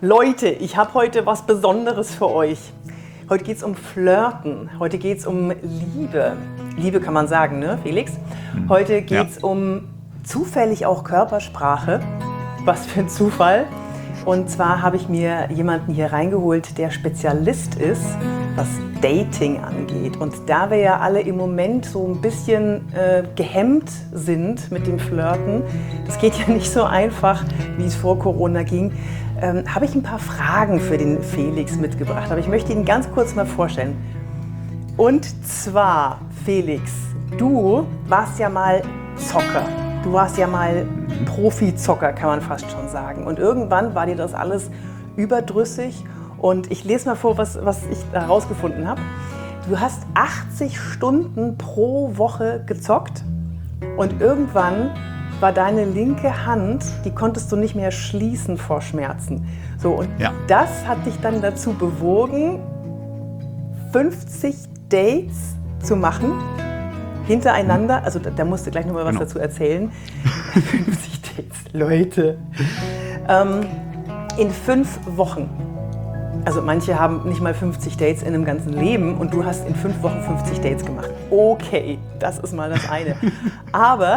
Leute, ich habe heute was Besonderes für euch. Heute geht es um Flirten, heute geht es um Liebe. Liebe kann man sagen, ne, Felix? Heute geht es um zufällig auch Körpersprache. Was für ein Zufall. Und zwar habe ich mir jemanden hier reingeholt, der Spezialist ist, was Dating angeht. Und da wir ja alle im Moment so ein bisschen gehemmt sind mit dem Flirten, das geht ja nicht so einfach, wie es vor Corona ging, habe ich ein paar Fragen für den Felix mitgebracht. Aber ich möchte ihn ganz kurz mal vorstellen. Und zwar, Felix, du warst ja mal Zocker. Du warst ja mal Profi-Zocker, kann man fast schon sagen. Und irgendwann war dir das alles überdrüssig. Und ich lese mal vor, was ich herausgefunden habe. Du hast 80 Stunden pro Woche gezockt. Und irgendwann war deine linke Hand, die konntest du nicht mehr schließen vor Schmerzen. So, und das hat dich dann dazu bewogen, 50 Dates zu machen. Hintereinander, also da musst du gleich nochmal was dazu erzählen. 50 Dates, Leute. In 5 Wochen. Also manche haben nicht mal 50 Dates in einem ganzen Leben und du hast in 5 Wochen 50 Dates gemacht. Okay, das ist mal das eine. Aber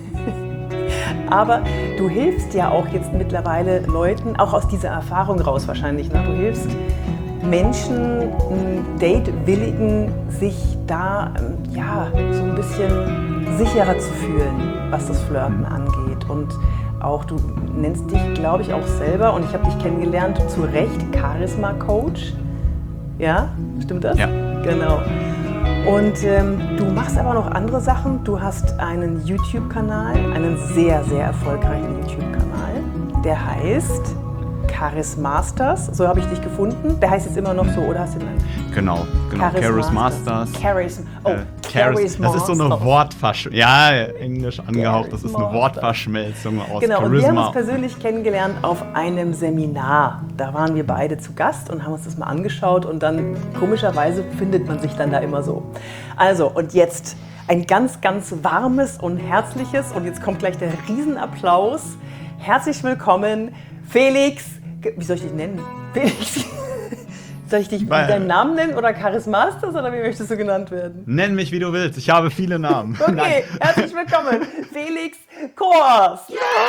du hilfst ja auch jetzt mittlerweile Leuten, auch aus dieser Erfahrung raus wahrscheinlich, ne? Du hilfst Menschen, Date-Willigen, sich da so ein bisschen sicherer zu fühlen, was das Flirten angeht. Und auch, du nennst dich, glaube ich, auch selber, und ich habe dich kennengelernt, zu Recht Charisma-Coach. Ja, stimmt das? Ja. Genau. Und du machst aber noch andere Sachen. Du hast einen YouTube-Kanal, einen sehr, sehr erfolgreichen YouTube-Kanal, der heißt Charismasters, so habe ich dich gefunden. Der heißt jetzt immer noch so, oder hast du den? Genau. Charismasters. Charisma. Das ist so eine Wortverschmelzung. Ja, englisch angehaucht. Das ist eine Wortverschmelzung aus Genau, Charisma. und wir haben uns persönlich kennengelernt auf einem Seminar. Da waren wir beide zu Gast und haben uns das mal angeschaut und dann komischerweise findet man sich dann da immer so. Also, und jetzt ein ganz, ganz warmes und herzliches, und jetzt kommt gleich der Riesenapplaus. Herzlich willkommen, Felix. Wie soll ich dich nennen? Felix. Soll ich dich mit deinem Namen nennen oder Charismasters oder wie möchtest du genannt werden? Nenn mich, wie du willst. Ich habe viele Namen. Okay, herzlich willkommen, Felix Kors.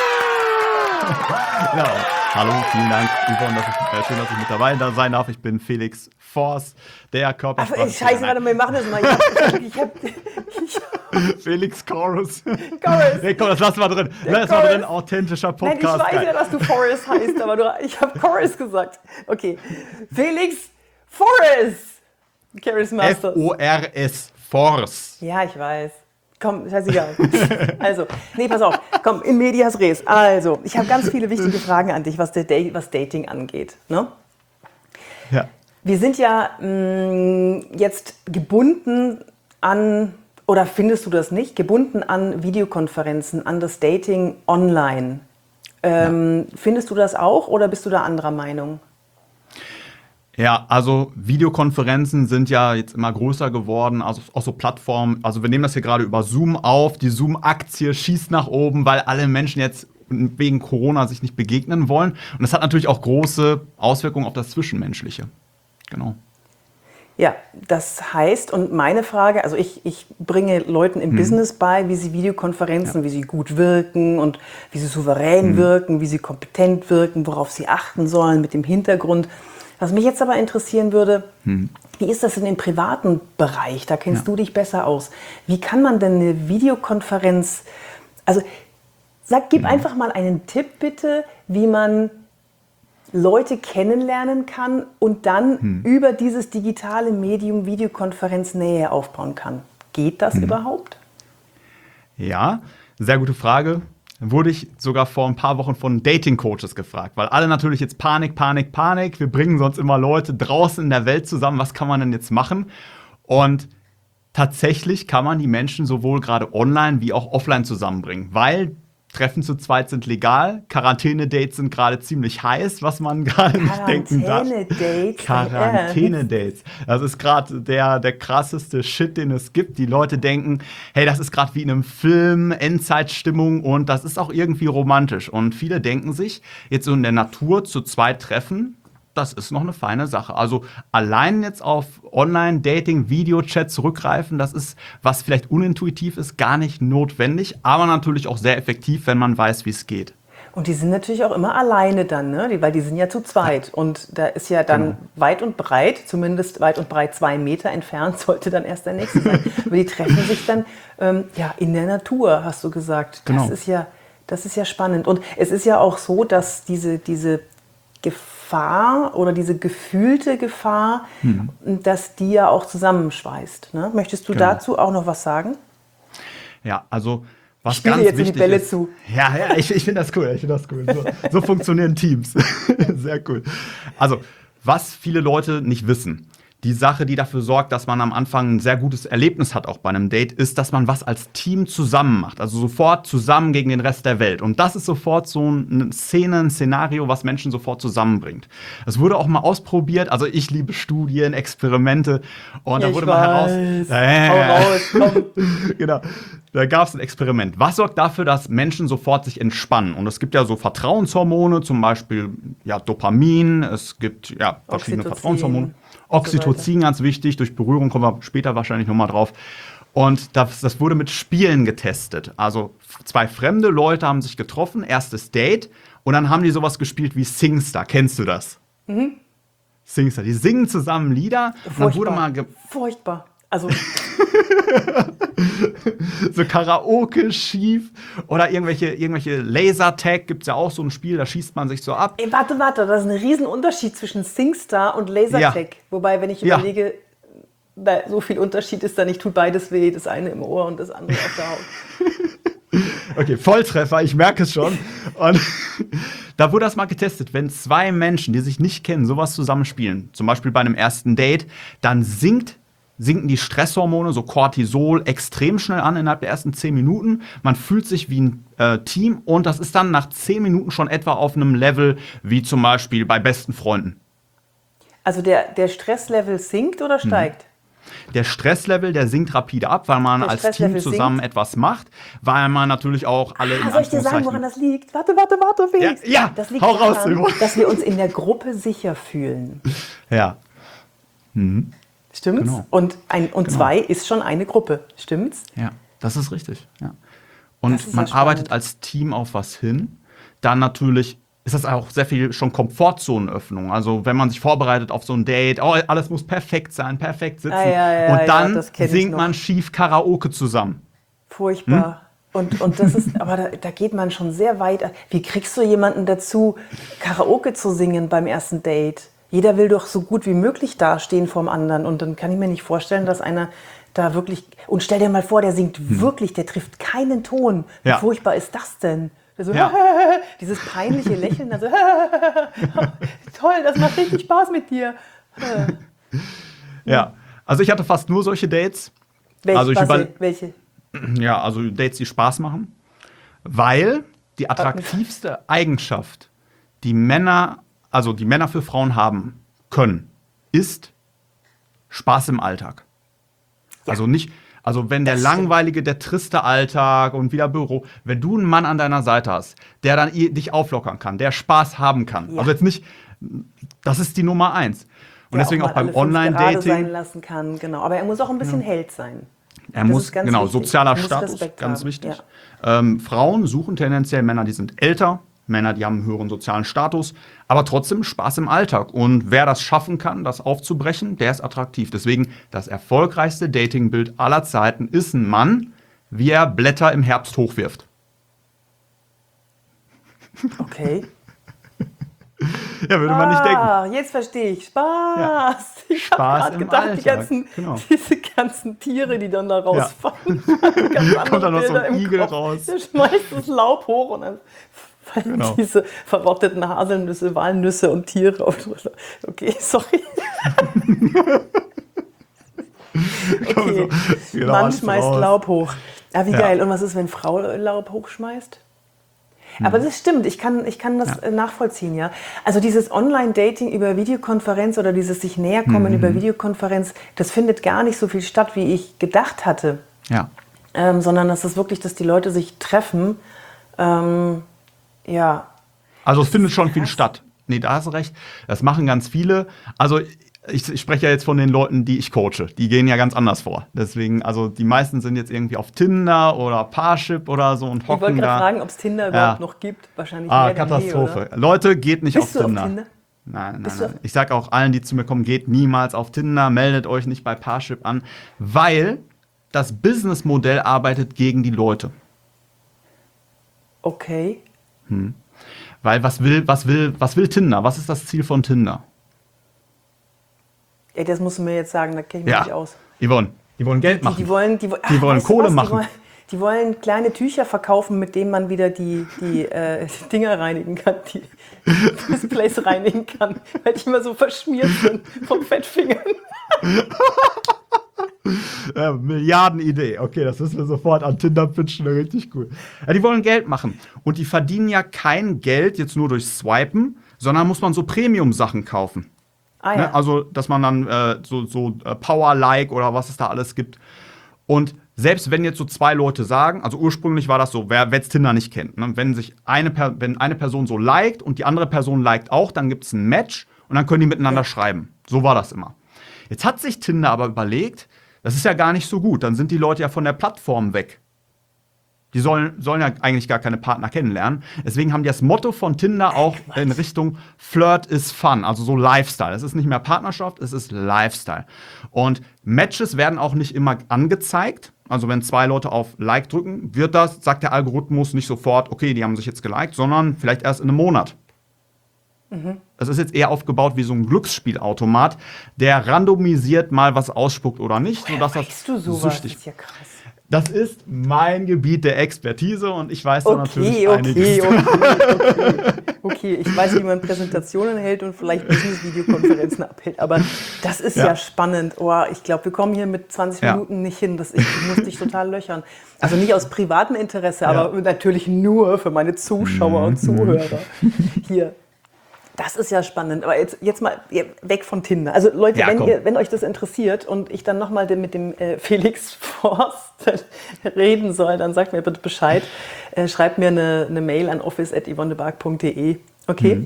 Ja, hallo, vielen Dank, Yvonne, schön, dass ich mit dabei sein darf. Ich bin Felix Forst, der Körpersprache. Scheiße, warte mal, wir machen das mal. Felix Chorus. Chorus. Nee, komm, das lassen wir drin. Lass mal drin, authentischer Podcast. Nein, ich weiß ja, dass du Forrest heißt, aber ich habe Chorus gesagt. Okay, Felix Forrest. Charismasters. F-O-R-S. Force. Ja, ich weiß. Komm, scheißegal. Also, nee, pass auf. Komm, in medias res. Also, ich habe ganz viele wichtige Fragen an dich, was Dating angeht. Ne? Ja. Wir sind ja jetzt gebunden an, oder findest du das nicht, gebunden an Videokonferenzen, an das Dating online. Findest du das auch oder bist du da anderer Meinung? Ja, also Videokonferenzen sind ja jetzt immer größer geworden, also auch so Plattformen. Also wir nehmen das hier gerade über Zoom auf. Die Zoom-Aktie schießt nach oben, weil alle Menschen jetzt wegen Corona sich nicht begegnen wollen. Und das hat natürlich auch große Auswirkungen auf das Zwischenmenschliche. Genau. Ja, das heißt, und meine Frage, also ich bringe Leuten im Business bei, wie sie Videokonferenzen, wie sie gut wirken und wie sie souverän wirken, wie sie kompetent wirken, worauf sie achten sollen mit dem Hintergrund. Was mich jetzt aber interessieren würde, wie ist das in dem privaten Bereich? Da kennst du dich besser aus. Wie kann man denn eine Videokonferenz, also gib einfach mal einen Tipp bitte, wie man Leute kennenlernen kann und dann über dieses digitale Medium Videokonferenz Nähe aufbauen kann. Geht das überhaupt? Ja, sehr gute Frage. Wurde ich sogar vor ein paar Wochen von Dating-Coaches gefragt, weil alle natürlich jetzt Panik. Wir bringen sonst immer Leute draußen in der Welt zusammen. Was kann man denn jetzt machen? Und tatsächlich kann man die Menschen sowohl gerade online wie auch offline zusammenbringen, weil Treffen zu zweit sind legal. Quarantäne-Dates sind gerade ziemlich heiß, was man gerade nicht denken darf. Quarantäne-Dates? Quarantäne-Dates. Das ist gerade der krasseste Shit, den es gibt. Die Leute denken, hey, das ist gerade wie in einem Film, Endzeitstimmung und das ist auch irgendwie romantisch. Und viele denken sich, jetzt so in der Natur zu zweit treffen, das ist noch eine feine Sache. Also allein jetzt auf Online-Dating, Videochat zurückgreifen, das ist, was vielleicht unintuitiv ist, gar nicht notwendig, aber natürlich auch sehr effektiv, wenn man weiß, wie es geht. Und die sind natürlich auch immer alleine dann, ne? Weil die sind ja zu zweit. Und da ist ja dann weit und breit, zumindest weit und breit 2 Meter entfernt, sollte dann erst der nächste sein. Aber die treffen sich dann in der Natur, hast du gesagt. Genau. Das ist ja spannend. Und es ist ja auch so, dass diese Gefahr oder diese gefühlte Gefahr, dass die ja auch zusammenschweißt. Ne? Möchtest du dazu auch noch was sagen? Ja, also was ich spiele ganz jetzt wichtig die Bälle ist, zu. Ja, ich finde das cool. So funktionieren Teams. Sehr cool. Also, was viele Leute nicht wissen, die Sache, die dafür sorgt, dass man am Anfang ein sehr gutes Erlebnis hat, auch bei einem Date, ist, dass man was als Team zusammen macht. Also sofort zusammen gegen den Rest der Welt. Und das ist sofort so eine Szene, ein Szenario, was Menschen sofort zusammenbringt. Es wurde auch mal ausprobiert. Also ich liebe Studien, Experimente. Und da wurde mal Hau raus, komm. Genau. Da gab es ein Experiment. Was sorgt dafür, dass Menschen sofort sich entspannen? Und es gibt ja so Vertrauenshormone, zum Beispiel Dopamin. Es gibt verschiedene Vertrauenshormone. Oxytocin, ganz wichtig, durch Berührung kommen wir später wahrscheinlich nochmal drauf. Und das wurde mit Spielen getestet. Also 2 fremde Leute haben sich getroffen, erstes Date, und dann haben die sowas gespielt wie SingStar. Kennst du das? Mhm. SingStar. Die singen zusammen Lieder. Furchtbar. Also so Karaoke schief oder irgendwelche Lasertag gibt es ja auch so ein Spiel, da schießt man sich so ab. Ey, warte, das ist ein Riesenunterschied zwischen SingStar und Lasertag. Ja. Wobei, wenn ich überlege, so viel Unterschied ist da nicht, tut beides weh, das eine im Ohr und das andere auf der Haut. Okay, Volltreffer, ich merke es schon. Und da wurde das mal getestet, wenn 2 Menschen, die sich nicht kennen, sowas zusammenspielen, zum Beispiel bei einem ersten Date, dann sinken die Stresshormone, so Cortisol, extrem schnell an innerhalb der ersten 10 Minuten. Man fühlt sich wie ein Team und das ist dann nach 10 Minuten schon etwa auf einem Level wie zum Beispiel bei besten Freunden. Also der Stresslevel sinkt oder steigt? Der Stresslevel, der sinkt rapide ab, weil man als Team zusammen etwas macht, weil man natürlich auch alle in soll ich dir sagen, woran das liegt? Warte, Felix. Ja, das liegt hau raus, daran, dass wir uns in der Gruppe sicher fühlen. Ja. Stimmt's? Genau. Und 2 ist schon eine Gruppe. Stimmt's? Ja, das ist richtig. Ja. Und man arbeitet als Team auf was hin. Dann natürlich ist das auch sehr viel schon Komfortzonenöffnung. Also wenn man sich vorbereitet auf so ein Date, alles muss perfekt sein, perfekt sitzen. Und dann singt man schief Karaoke zusammen. Furchtbar. Und das ist, aber da geht man schon sehr weit. Wie kriegst du jemanden dazu, Karaoke zu singen beim ersten Date? Jeder will doch so gut wie möglich dastehen vorm anderen. Und dann kann ich mir nicht vorstellen, dass einer da wirklich... Und stell dir mal vor, der singt wirklich, der trifft keinen Ton. Wie furchtbar ist das denn? So, dieses peinliche Lächeln. Also, toll, das macht richtig Spaß mit dir. Ja, also ich hatte fast nur solche Dates. Welche? Ja, also Dates, die Spaß machen. Weil die attraktivste Eigenschaft, die Männer für Frauen haben können, ist Spaß im Alltag. Ja. Also wenn der langweilige, der triste Alltag und wieder Büro, wenn du einen Mann an deiner Seite hast, der dann dich auflockern kann, der Spaß haben kann. Ja. Also jetzt nicht, das ist die Nummer 1. Und deswegen auch beim Online-Dating. Sein lassen kann, genau. Aber er muss auch ein bisschen Held sein. Er muss, genau, sozialer Status, ganz wichtig. Ja. Frauen suchen tendenziell Männer, die sind älter, Männer, die haben einen höheren sozialen Status, aber trotzdem Spaß im Alltag. Und wer das schaffen kann, das aufzubrechen, der ist attraktiv. Deswegen, das erfolgreichste Datingbild aller Zeiten ist ein Mann, wie er Blätter im Herbst hochwirft. Okay. Ja, würde man nicht denken. Jetzt verstehe ich. Spaß. Ja. Ich habe gerade gedacht, diese ganzen Tiere, die dann da rausfallen. Ja. Kommt dann noch so ein Igel raus. Der schmeißt das Laub hoch und dann fallen diese verrotteten Haselnüsse, Walnüsse und Tiere auf. Okay, sorry. Okay. Mann schmeißt Laub hoch. Ja, wie geil. Und was ist, wenn Frau Laub hochschmeißt? Aber das stimmt, ich kann das nachvollziehen, ja. Also dieses Online-Dating über Videokonferenz oder dieses sich näherkommen über Videokonferenz, das findet gar nicht so viel statt, wie ich gedacht hatte. Ja. Sondern das ist wirklich, dass die Leute sich treffen. Ja. Also es findet schon viel statt. Nee, da hast du recht. Das machen ganz viele. Also ich spreche ja jetzt von den Leuten, die ich coache. Die gehen ja ganz anders vor. Deswegen, also die meisten sind jetzt irgendwie auf Tinder oder Parship oder so und hocken da. Ich wollte gerade fragen, ob es Tinder überhaupt noch gibt. Wahrscheinlich mehr Katastrophe. Denn je, Leute, geht nicht Bist auf du Tinder. Auf Tinder? Nein. Ich sage auch allen, die zu mir kommen, geht niemals auf Tinder, meldet euch nicht bei Parship an, weil das Businessmodell arbeitet gegen die Leute. Okay. Weil was will Tinder? Was ist das Ziel von Tinder? Ja, das musst du mir jetzt sagen, da kenne ich mich nicht aus. Yvonne, die wollen Geld machen. Die wollen Kohle machen. Die wollen kleine Tücher verkaufen, mit denen man wieder die Dinger reinigen kann, die Displays reinigen kann, weil die immer so verschmiert sind vom Fettfingern. Milliardenidee. Okay, das müssen wir sofort an Tinder pitchen. Richtig cool. Ja, die wollen Geld machen. Und die verdienen ja kein Geld jetzt nur durch Swipen, sondern muss man so Premium-Sachen kaufen. Ah, ja. Ne? Also, dass man dann so Power-Like oder was es da alles gibt. Und selbst wenn jetzt so zwei Leute sagen, also ursprünglich war das so, wer jetzt Tinder nicht kennt, ne? Wenn eine Person so liked und die andere Person liked auch, dann gibt es ein Match und dann können die miteinander schreiben. So war das immer. Jetzt hat sich Tinder aber überlegt, das ist ja gar nicht so gut, dann sind die Leute ja von der Plattform weg. Die sollen ja eigentlich gar keine Partner kennenlernen. Deswegen haben die das Motto von Tinder auch in Richtung Flirt is Fun, also so Lifestyle. Es ist nicht mehr Partnerschaft, es ist Lifestyle. Und Matches werden auch nicht immer angezeigt. Also wenn zwei Leute auf Like drücken, sagt der Algorithmus nicht sofort, okay, die haben sich jetzt geliked, sondern vielleicht erst in einem Monat. Es ist jetzt eher aufgebaut wie so ein Glücksspielautomat, der randomisiert mal was ausspuckt oder nicht. Sodass weißt du sowas? Das ist ja krass. Das ist mein Gebiet der Expertise und ich weiß da natürlich einiges. Okay, ich weiß, wie man Präsentationen hält und vielleicht Business-Videokonferenzen abhält, aber das ist ja spannend. Oh, ich glaube, wir kommen hier mit 20 Minuten nicht hin. Ich muss dich total löchern. Also nicht aus privatem Interesse, aber natürlich nur für meine Zuschauer und Zuhörer hier. Das ist ja spannend, aber jetzt mal weg von Tinder. Also Leute, wenn euch das interessiert und ich dann nochmal mit dem Felix Forst reden soll, dann sagt mir bitte Bescheid. Schreibt mir eine Mail an office@yvonnebark.de. Okay?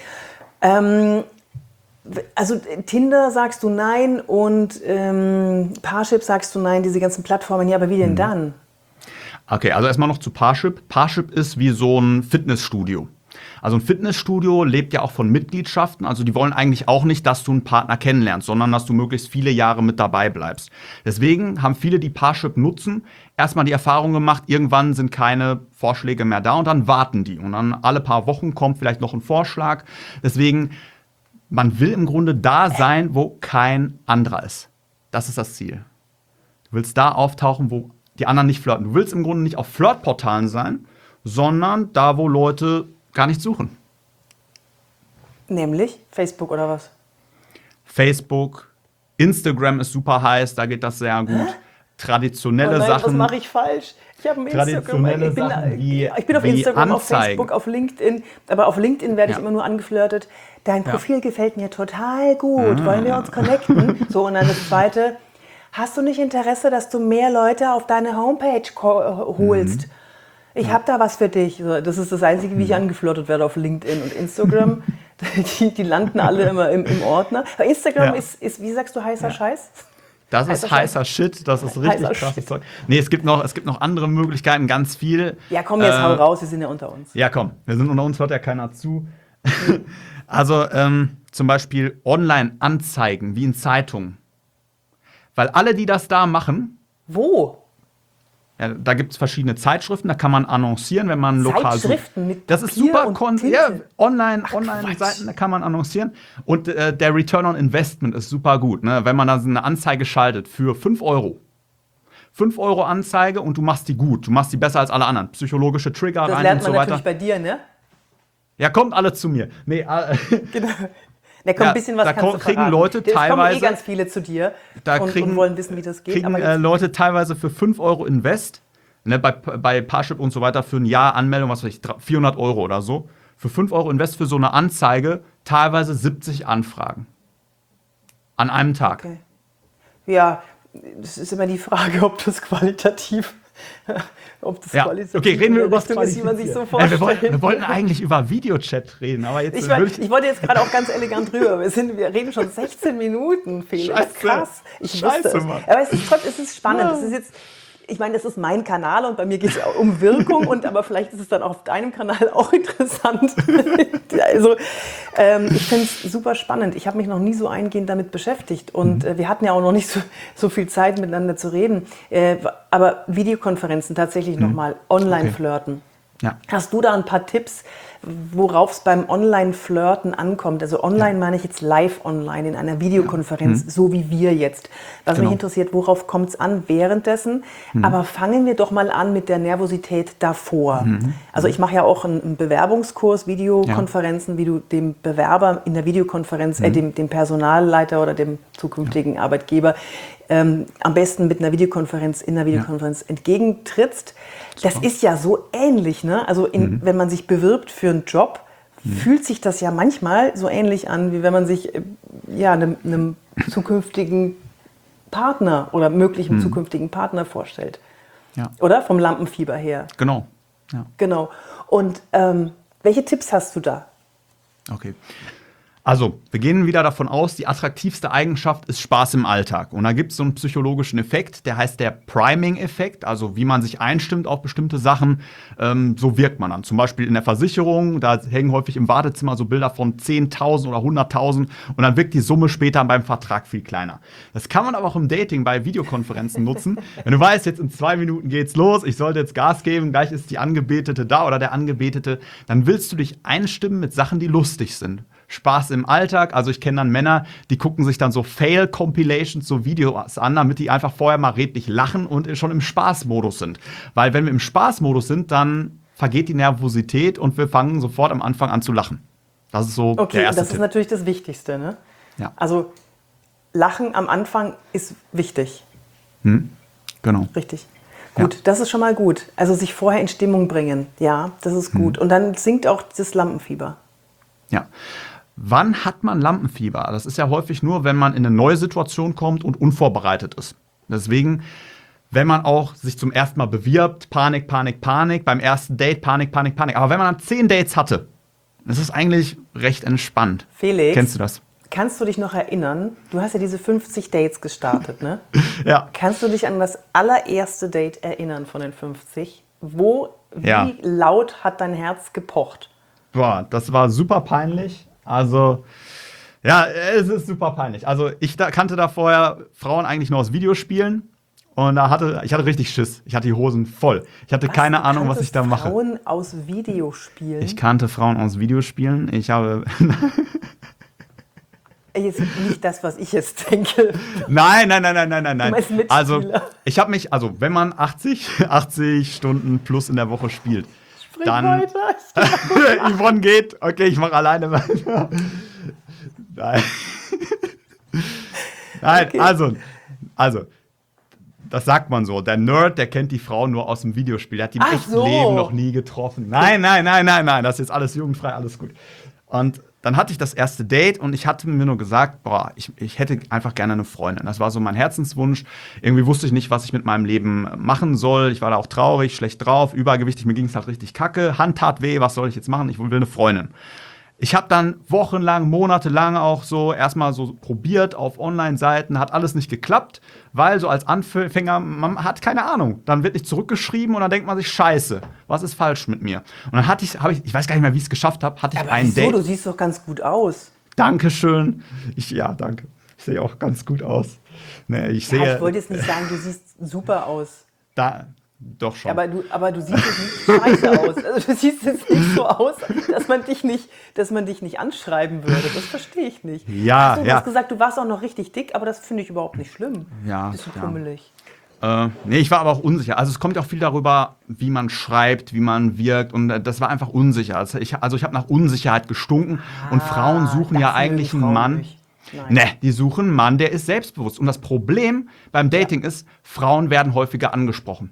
Also Tinder sagst du nein und Parship sagst du nein, diese ganzen Plattformen. Ja, aber wie denn dann? Okay, also erstmal noch zu Parship. Parship ist wie so ein Fitnessstudio. Also ein Fitnessstudio lebt ja auch von Mitgliedschaften. Also die wollen eigentlich auch nicht, dass du einen Partner kennenlernst, sondern dass du möglichst viele Jahre mit dabei bleibst. Deswegen haben viele, die Parship nutzen, erstmal die Erfahrung gemacht, irgendwann sind keine Vorschläge mehr da und dann warten die. Und dann alle paar Wochen kommt vielleicht noch ein Vorschlag. Deswegen, man will im Grunde da sein, wo kein anderer ist. Das ist das Ziel. Du willst da auftauchen, wo die anderen nicht flirten. Du willst im Grunde nicht auf Flirtportalen sein, sondern da, wo Leute gar nicht suchen. Nämlich Facebook oder was? Facebook, Instagram ist super heiß, da geht das sehr gut. Traditionelle Sachen. Was mache ich falsch? Ich habe Instagram. Ich bin auf Anzeigen. Instagram, auf Facebook, auf LinkedIn. Aber auf LinkedIn werde ich immer nur angeflirtet. Dein Profil gefällt mir total gut. Wollen wir uns connecten? So, und dann das Zweite. Hast du nicht Interesse, dass du mehr Leute auf deine Homepage holst? Ich habe da was für dich. Das ist das Einzige, wie ich angeflirtet werde auf LinkedIn und Instagram. Die landen alle immer im Ordner. Aber Instagram ist, wie sagst du, heißer Scheiß? Das ist heißer Shit, das ist richtig krasses Zeug. Nee, es gibt noch andere Möglichkeiten, ganz viel. Ja, komm, jetzt hau raus, wir sind ja unter uns. Ja, komm, wir sind unter uns, hört ja keiner zu. Also zum Beispiel Online-Anzeigen, wie in Zeitungen. Weil alle, die das da machen. Wo? Ja, da gibt es verschiedene Zeitschriften, da kann man annoncieren, wenn man lokal Zeitschriften mit das ist Papier super und Tinte? Ja, Online-Seiten, da kann man annoncieren. Und der Return on Investment ist super gut, ne? Wenn man da so eine Anzeige schaltet für 5 €. 5 € Anzeige und du machst die gut. Du machst die besser als alle anderen. Psychologische Trigger das rein lernt und so man weiter. natürlich bei dir, ne? Ja, kommt alle zu mir. Nee, genau. Da kommt ein bisschen was, da kannst du kriegen verraten. Leute teilweise. Es kommen ganz viele zu dir da und wollen wissen, wie das geht. Kriegen Leute teilweise für 5 € Invest ne, bei Parship und so weiter für ein Jahr Anmeldung, was weiß ich, 400 € oder so. Für 5 € Invest für so eine Anzeige, teilweise 70 Anfragen. An einem Tag. Okay. Ja, das ist immer die Frage, ob das qualitativ Okay, reden wir über das ist, wie man sich so vorstellt. Wir wollten eigentlich über Videochat reden, aber jetzt... Ich wollte jetzt gerade auch ganz elegant drüber. Wir reden schon 16 Minuten, Felix. Scheiße. Krass. Ich wusste es. Mann. Aber es ist spannend. Ja. Das ist jetzt... Ich meine, das ist mein Kanal und bei mir geht es um Wirkung, aber vielleicht ist es dann auf deinem Kanal auch interessant. Also ich finde es super spannend. Ich habe mich noch nie so eingehend damit beschäftigt und wir hatten ja auch noch nicht so viel Zeit miteinander zu reden. Aber Videokonferenzen tatsächlich nochmal online flirten. Ja. Hast du da ein paar Tipps, worauf es beim Online-Flirten ankommt? Also online meine ich jetzt live online in einer Videokonferenz, so wie wir jetzt. Was mich interessiert, worauf kommt es an währenddessen? Aber fangen wir doch mal an mit der Nervosität davor. Also ich mache ja auch einen Bewerbungskurs, Videokonferenzen, wie du dem Bewerber in der Videokonferenz, dem Personalleiter oder dem zukünftigen Arbeitgeber am besten mit einer Videokonferenz entgegentrittst. Das ist ja so ähnlich, ne? Also wenn man sich bewirbt für einen Job, fühlt sich das ja manchmal so ähnlich an, wie wenn man sich einem zukünftigen Partner oder möglichen zukünftigen Partner vorstellt. Ja. Oder? Vom Lampenfieber her. Genau. Ja. Genau. Und welche Tipps hast du da? Okay. Also, wir gehen wieder davon aus, die attraktivste Eigenschaft ist Spaß im Alltag. Und da gibt es so einen psychologischen Effekt, der heißt der Priming-Effekt, also wie man sich einstimmt auf bestimmte Sachen, so wirkt man dann. Zum Beispiel in der Versicherung, da hängen häufig im Wartezimmer so Bilder von 10.000 oder 100.000 und dann wirkt die Summe später beim Vertrag viel kleiner. Das kann man aber auch im Dating bei Videokonferenzen nutzen. Wenn du weißt, jetzt in 2 Minuten geht's los, ich sollte jetzt Gas geben, gleich ist die Angebetete da oder der Angebetete, dann willst du dich einstimmen mit Sachen, die lustig sind. Spaß im Alltag, also ich kenne dann Männer, die gucken sich dann so Fail-Compilations, so Videos an, damit die einfach vorher mal redlich lachen und schon im Spaßmodus sind. Weil wenn wir im Spaßmodus sind, dann vergeht die Nervosität und wir fangen sofort am Anfang an zu lachen. Das ist so der erste das Tipp. ist natürlich das Wichtigste, ne? Ja. Also Lachen am Anfang ist wichtig. Genau. Richtig. Gut, das ist schon mal gut. Also sich vorher in Stimmung bringen, ja, das ist gut. Und dann sinkt auch das Lampenfieber. Ja. Wann hat man Lampenfieber? Das ist ja häufig nur, wenn man in eine neue Situation kommt und unvorbereitet ist. Deswegen, wenn man auch sich zum ersten Mal bewirbt, Panik, Panik, Panik, beim ersten Date, Panik, Panik, Panik. Aber wenn man dann 10 Dates hatte, das ist eigentlich recht entspannt. Felix, kennst du das? Kannst du dich noch erinnern? Du hast ja diese 50 Dates gestartet, ne? Ja. Kannst du dich an das allererste Date erinnern von den 50? Wie laut hat dein Herz gepocht? Boah, das war super peinlich. Also, ja, es ist super peinlich. Also, ich kannte da vorher Frauen eigentlich nur aus Videospielen. Und ich hatte richtig Schiss. Ich hatte die Hosen voll. Ich hatte keine Ahnung, was ich da mache. Frauen aus Videospielen? Ich kannte Frauen aus Videospielen. Ich habe... Jetzt nicht das, was ich jetzt denke. Nein. Du meinst Mitspieler. Also, wenn man 80 Stunden plus in der Woche spielt, dann weiter. Yvonne geht. Okay, ich mache alleine weiter. Nein. Nein, Okay. Also, das sagt man so. Der Nerd, der kennt die Frau nur aus dem Videospiel. Der hat die im Ach echten so. Leben noch nie getroffen. Nein. Das ist jetzt alles jugendfrei, alles gut. Und dann hatte ich das erste Date und ich hatte mir nur gesagt, ich hätte einfach gerne eine Freundin. Das war so mein Herzenswunsch. Irgendwie wusste ich nicht, was ich mit meinem Leben machen soll. Ich war da auch traurig, schlecht drauf, übergewichtig, mir ging es halt richtig kacke. Hand tat weh, was soll ich jetzt machen? Ich will eine Freundin. Ich habe dann wochenlang, monatelang auch so erstmal so probiert auf Online-Seiten, hat alles nicht geklappt, weil so als Anfänger, man hat keine Ahnung. Dann wird nicht zurückgeschrieben und dann denkt man sich, scheiße, was ist falsch mit mir? Und dann ich weiß gar nicht mehr, wie ich es geschafft habe, hatte ich Aber ein wieso? Date. Du siehst doch ganz gut aus. Dankeschön. Danke. Ich sehe auch ganz gut aus. Nee, ich wollte jetzt nicht sagen, du siehst super aus. Doch schon. Aber du siehst jetzt nicht scheiße aus. Also du siehst jetzt nicht so aus, dass man dich nicht anschreiben würde. Das verstehe ich nicht. Ja, Du hast gesagt, du warst auch noch richtig dick, aber das finde ich überhaupt nicht schlimm. Ja. Bist du pummelig. Nee, ich war aber auch unsicher. Also es kommt auch viel darüber, wie man schreibt, wie man wirkt. Und das war einfach unsicher. Also ich habe nach Unsicherheit gestunken. Und Frauen suchen ja eigentlich einen Mann. Die suchen einen Mann, der ist selbstbewusst. Und das Problem beim Dating ist, Frauen werden häufiger angesprochen.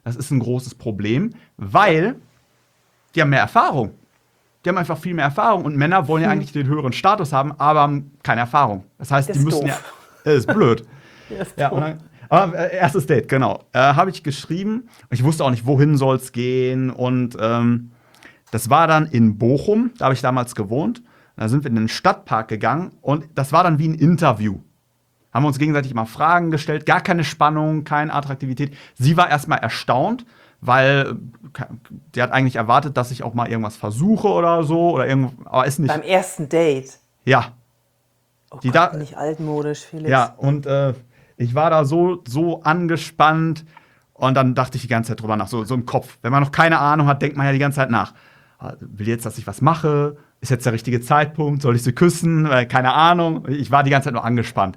das ist ein großes Problem, weil die haben mehr Erfahrung. Die haben einfach viel mehr Erfahrung und Männer wollen ja eigentlich den höheren Status haben, aber haben keine Erfahrung. Das heißt, Das die ist müssen doof. ja, ist blöd. Ja, ist Ja, doof. erstes Date, genau. Habe ich geschrieben. Ich wusste auch nicht, wohin soll es gehen. Und das war dann in Bochum, da habe ich damals gewohnt. Da sind wir in den Stadtpark gegangen und das war dann wie ein Interview. Haben wir uns gegenseitig mal Fragen gestellt, gar keine Spannung, keine Attraktivität. Sie war erstmal erstaunt, weil die hat eigentlich erwartet, dass ich auch mal irgendwas versuche oder so. Aber ist nicht. Beim ersten Date. Ja. Oh Die Gott, da- nicht altmodisch, Felix. Ja, und ich war da so angespannt und dann dachte ich die ganze Zeit drüber nach, so im Kopf. Wenn man noch keine Ahnung hat, denkt man ja die ganze Zeit nach. Will jetzt, dass ich was mache? Ist jetzt der richtige Zeitpunkt? Soll ich sie küssen? Keine Ahnung. Ich war die ganze Zeit nur angespannt.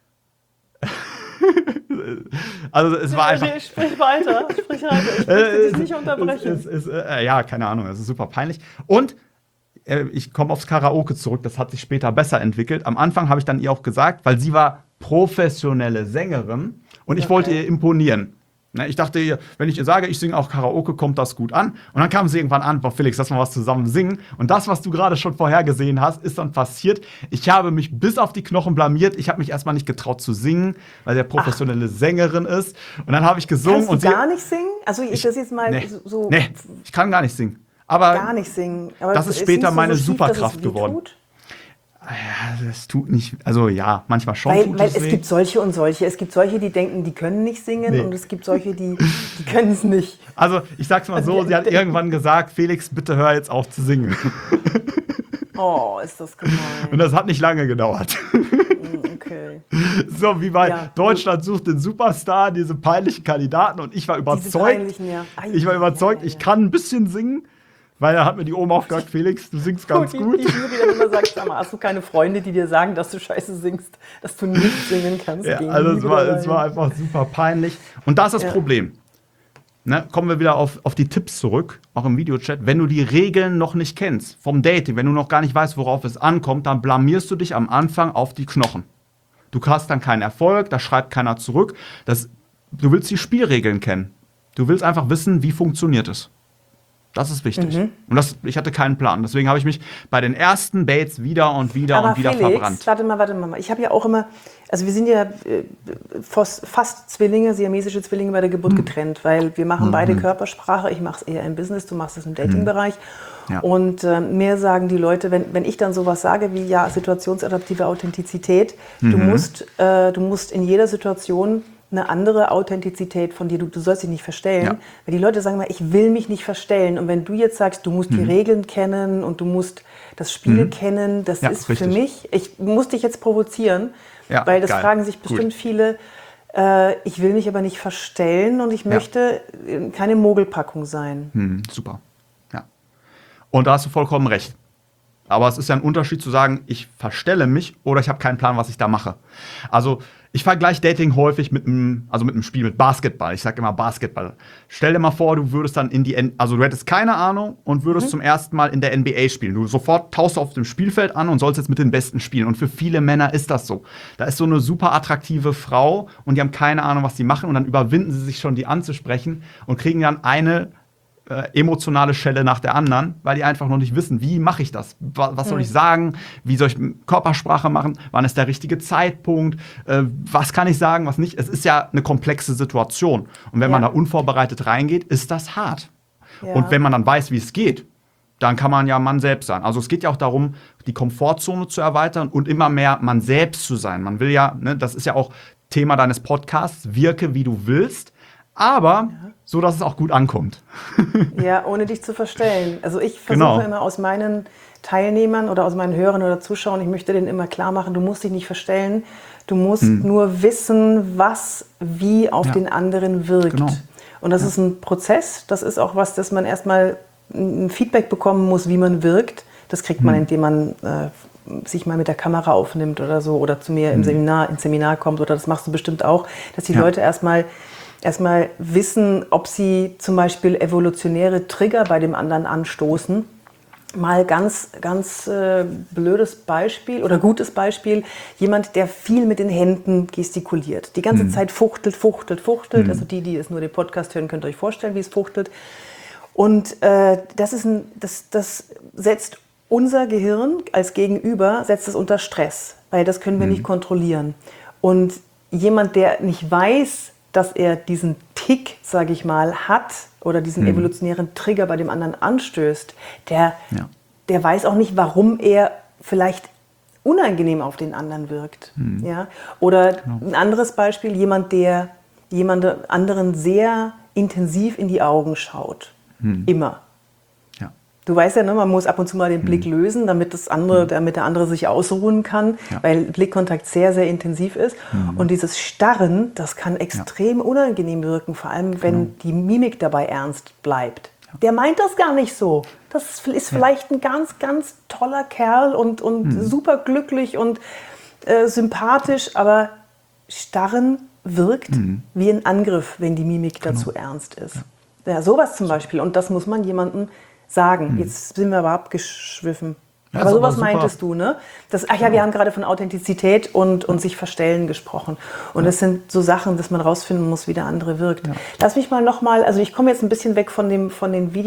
Also es war einfach. Nee, sprich weiter. Sprich weiter. Ich möchte dich nicht unterbrechen. Ja, keine Ahnung, es ist super peinlich. Und ich komme aufs Karaoke zurück, das hat sich später besser entwickelt. Am Anfang habe ich dann ihr auch gesagt, weil sie war professionelle Sängerin und ich wollte ihr imponieren. Ne, ich dachte, wenn ich ihr sage, ich singe auch Karaoke, kommt das gut an. Und dann kam sie irgendwann an, boah, Felix, lass mal was zusammen singen. Und das, was du gerade schon vorhergesehen hast, ist dann passiert. Ich habe mich bis auf die Knochen blamiert. Ich habe mich erstmal nicht getraut zu singen, weil sie ja professionelle Sängerin ist. Und dann habe ich gesungen. Kannst du und gar nicht singen? Also ich das jetzt mal so Nee, ich kann gar nicht singen. Aber gar nicht singen. Aber das ist singst später du meine so schief, Superkraft dass es weh geworden. tut? ja, das tut nicht, also ja, manchmal schon Weil tut es es weh. gibt solche und solche. Es gibt solche, die denken, die können nicht singen Nee. und es gibt solche, die können es nicht. Also ich sag's mal so, sie hat irgendwann gesagt, Felix, bitte hör jetzt auf zu singen. Oh, ist das gemein. Und das hat nicht lange gedauert. Okay. So wie bei Ja. Deutschland sucht den Superstar, diese peinlichen Kandidaten. Und ich war Diese überzeugt, peinlichen, ja. ich war überzeugt, Ja. ich kann ein bisschen singen. Weil er hat mir die Oma auch gesagt, Felix, du singst ganz Die gut. Jury dann immer sagt, sag mal, hast du keine Freunde, die dir sagen, dass du scheiße singst, dass du nicht singen kannst? Ja, Gegen also Liebe es war rein. einfach super peinlich. Und das ist das Ja. Problem. Ne, kommen wir wieder auf die Tipps zurück, auch im Videochat. Wenn du die Regeln noch nicht kennst vom Dating, wenn du noch gar nicht weißt, worauf es ankommt, dann blamierst du dich am Anfang auf die Knochen. Du hast dann keinen Erfolg, da schreibt keiner zurück. Du willst die Spielregeln kennen. Du willst einfach wissen, wie funktioniert es. Das ist wichtig. Und ich hatte keinen Plan. Deswegen habe ich mich bei den ersten Dates wieder und wieder Aber und wieder Felix, verbrannt. warte mal. Ich habe ja auch immer, also wir sind ja fast Zwillinge, siamesische Zwillinge bei der Geburt getrennt, weil wir machen beide Körpersprache. Ich mache es eher im Business, du machst es im Dating-Bereich. Ja. Und mir sagen die Leute, wenn ich dann sowas sage wie ja, situationsadaptive Authentizität, du musst in jeder Situation eine andere Authentizität von dir, du sollst dich nicht verstellen. Ja. Weil die Leute sagen mal, ich will mich nicht verstellen. Und wenn du jetzt sagst, du musst die Regeln kennen und du musst das Spiel kennen, das Ja, ist richtig. für mich, ich muss dich jetzt provozieren, Ja, weil das geil. fragen sich Gut. bestimmt viele, ich will mich aber nicht verstellen und ich möchte keine Mogelpackung sein. Super. Ja. Und da hast du vollkommen recht. Aber es ist ja ein Unterschied zu sagen, ich verstelle mich oder ich habe keinen Plan, was ich da mache. Also ich vergleiche Dating häufig mit einem Spiel, mit Basketball. Ich sage immer Basketball. Stell dir mal vor, du würdest dann also du hättest keine Ahnung und würdest zum ersten Mal in der NBA spielen. Du sofort tauchst auf dem Spielfeld an und sollst jetzt mit den Besten spielen. Und für viele Männer ist das so. Da ist so eine super attraktive Frau und die haben keine Ahnung, was sie machen. Und dann überwinden sie sich schon, die anzusprechen und kriegen dann eine emotionale Schelle nach der anderen, weil die einfach noch nicht wissen, wie mache ich das? Was soll ich sagen? Wie soll ich Körpersprache machen? Wann ist der richtige Zeitpunkt? Was kann ich sagen, was nicht? Es ist ja eine komplexe Situation. Und wenn man da unvorbereitet reingeht, ist das hart. Ja. Und wenn man dann weiß, wie es geht, dann kann man ja man selbst sein. Also es geht ja auch darum, die Komfortzone zu erweitern und immer mehr man selbst zu sein. Man will ja, ne, das ist ja auch Thema deines Podcasts, wirke wie du willst, aber so, dass es auch gut ankommt. Ja, ohne dich zu verstellen. Also ich versuche immer aus meinen Teilnehmern oder aus meinen Hörern oder Zuschauern, ich möchte denen immer klar machen, du musst dich nicht verstellen, du musst nur wissen, was wie auf den anderen wirkt. Genau. Und das ist ein Prozess, das ist auch was, dass man erstmal ein Feedback bekommen muss, wie man wirkt. Das kriegt man, indem man sich mal mit der Kamera aufnimmt oder so oder zu mir ins Seminar kommt oder das machst du bestimmt auch, dass die Leute erstmal wissen, ob sie zum Beispiel evolutionäre Trigger bei dem anderen anstoßen Mal ganz blödes Beispiel oder gutes Beispiel. Jemand, der viel mit den Händen gestikuliert. Die ganze Zeit fuchtelt. Also die es nur den Podcast hören, könnt ihr euch vorstellen, wie es fuchtelt. Und das setzt unser Gehirn als Gegenüber, setzt es unter Stress. Weil das können wir nicht kontrollieren. Und jemand, der nicht weiß, dass er diesen Tick, sage ich mal, hat oder diesen evolutionären Trigger bei dem anderen anstößt, der weiß auch nicht, warum er vielleicht unangenehm auf den anderen wirkt. Ja? Oder ein anderes Beispiel, jemand, der jemand anderen sehr intensiv in die Augen schaut. Immer. Du weißt ja, ne, man muss ab und zu mal den Blick lösen, damit der andere sich ausruhen kann, weil Blickkontakt sehr, sehr intensiv ist. Und dieses Starren, das kann extrem unangenehm wirken, vor allem wenn die Mimik dabei ernst bleibt. Der meint das gar nicht so. Das ist vielleicht ein ganz, ganz toller Kerl und super glücklich und sympathisch, aber Starren wirkt wie ein Angriff, wenn die Mimik dazu ernst ist. Ja, sowas zum Beispiel. Und das muss man jemandem sagen. Jetzt sind wir aber abgeschwiffen. Ja, aber sowas meintest du, ne? Wir haben gerade von Authentizität und sich verstellen gesprochen. Und das sind so Sachen, dass man rausfinden muss, wie der andere wirkt. Ja. Lass mich mal nochmal, also ich komme jetzt ein bisschen weg von dem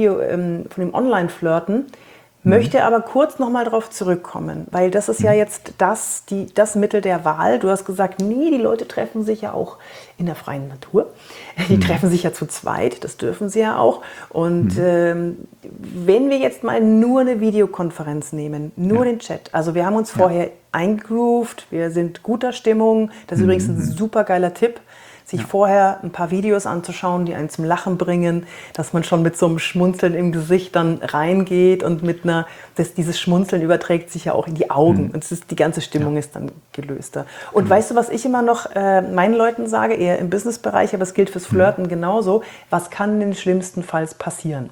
dem Online-Flirten, möchte aber kurz nochmal drauf zurückkommen, weil das ist ja jetzt das Mittel der Wahl. Du hast gesagt, nee, die Leute treffen sich ja auch in der freien Natur. Die treffen sich ja zu zweit, das dürfen sie ja auch. Und wenn wir jetzt mal nur eine Videokonferenz nehmen, nur den Chat, also wir haben uns vorher eingegroovt, wir sind guter Stimmung, das ist übrigens ein super geiler Tipp, sich vorher ein paar Videos anzuschauen, die einen zum Lachen bringen, dass man schon mit so einem Schmunzeln im Gesicht dann reingeht und dieses Schmunzeln überträgt sich ja auch in die Augen und die ganze Stimmung ist dann gelöster. Und weißt du, was ich immer noch meinen Leuten sage, eher im Businessbereich, aber es gilt fürs Flirten genauso, was kann denn schlimmstenfalls passieren?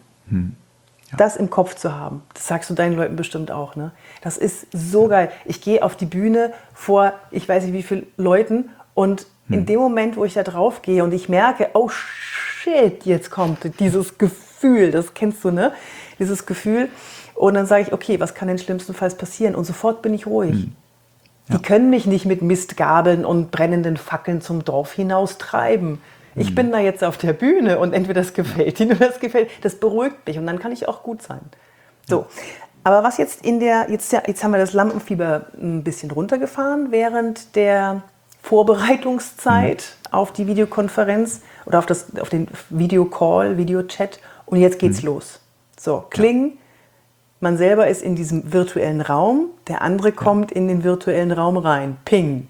Das im Kopf zu haben, das sagst du deinen Leuten bestimmt auch, ne? Das ist so geil. Ich gehe auf die Bühne vor, ich weiß nicht wie vielen Leuten und in dem Moment, wo ich da drauf gehe und ich merke, oh shit, jetzt kommt dieses Gefühl, das kennst du, ne? Dieses Gefühl. Und dann sage ich, okay, was kann denn schlimmstenfalls passieren? Und sofort bin ich ruhig. Die können mich nicht mit Mistgabeln und brennenden Fackeln zum Dorf hinaus treiben. Ich bin da jetzt auf der Bühne und entweder das gefällt ihnen oder das gefällt, das beruhigt mich und dann kann ich auch gut sein. So. Aber was jetzt jetzt haben wir das Lampenfieber ein bisschen runtergefahren während der Vorbereitungszeit auf die Videokonferenz oder auf den Videocall, Videochat und jetzt geht's los. So, Kling, man selber ist in diesem virtuellen Raum, der andere kommt in den virtuellen Raum rein. Ping.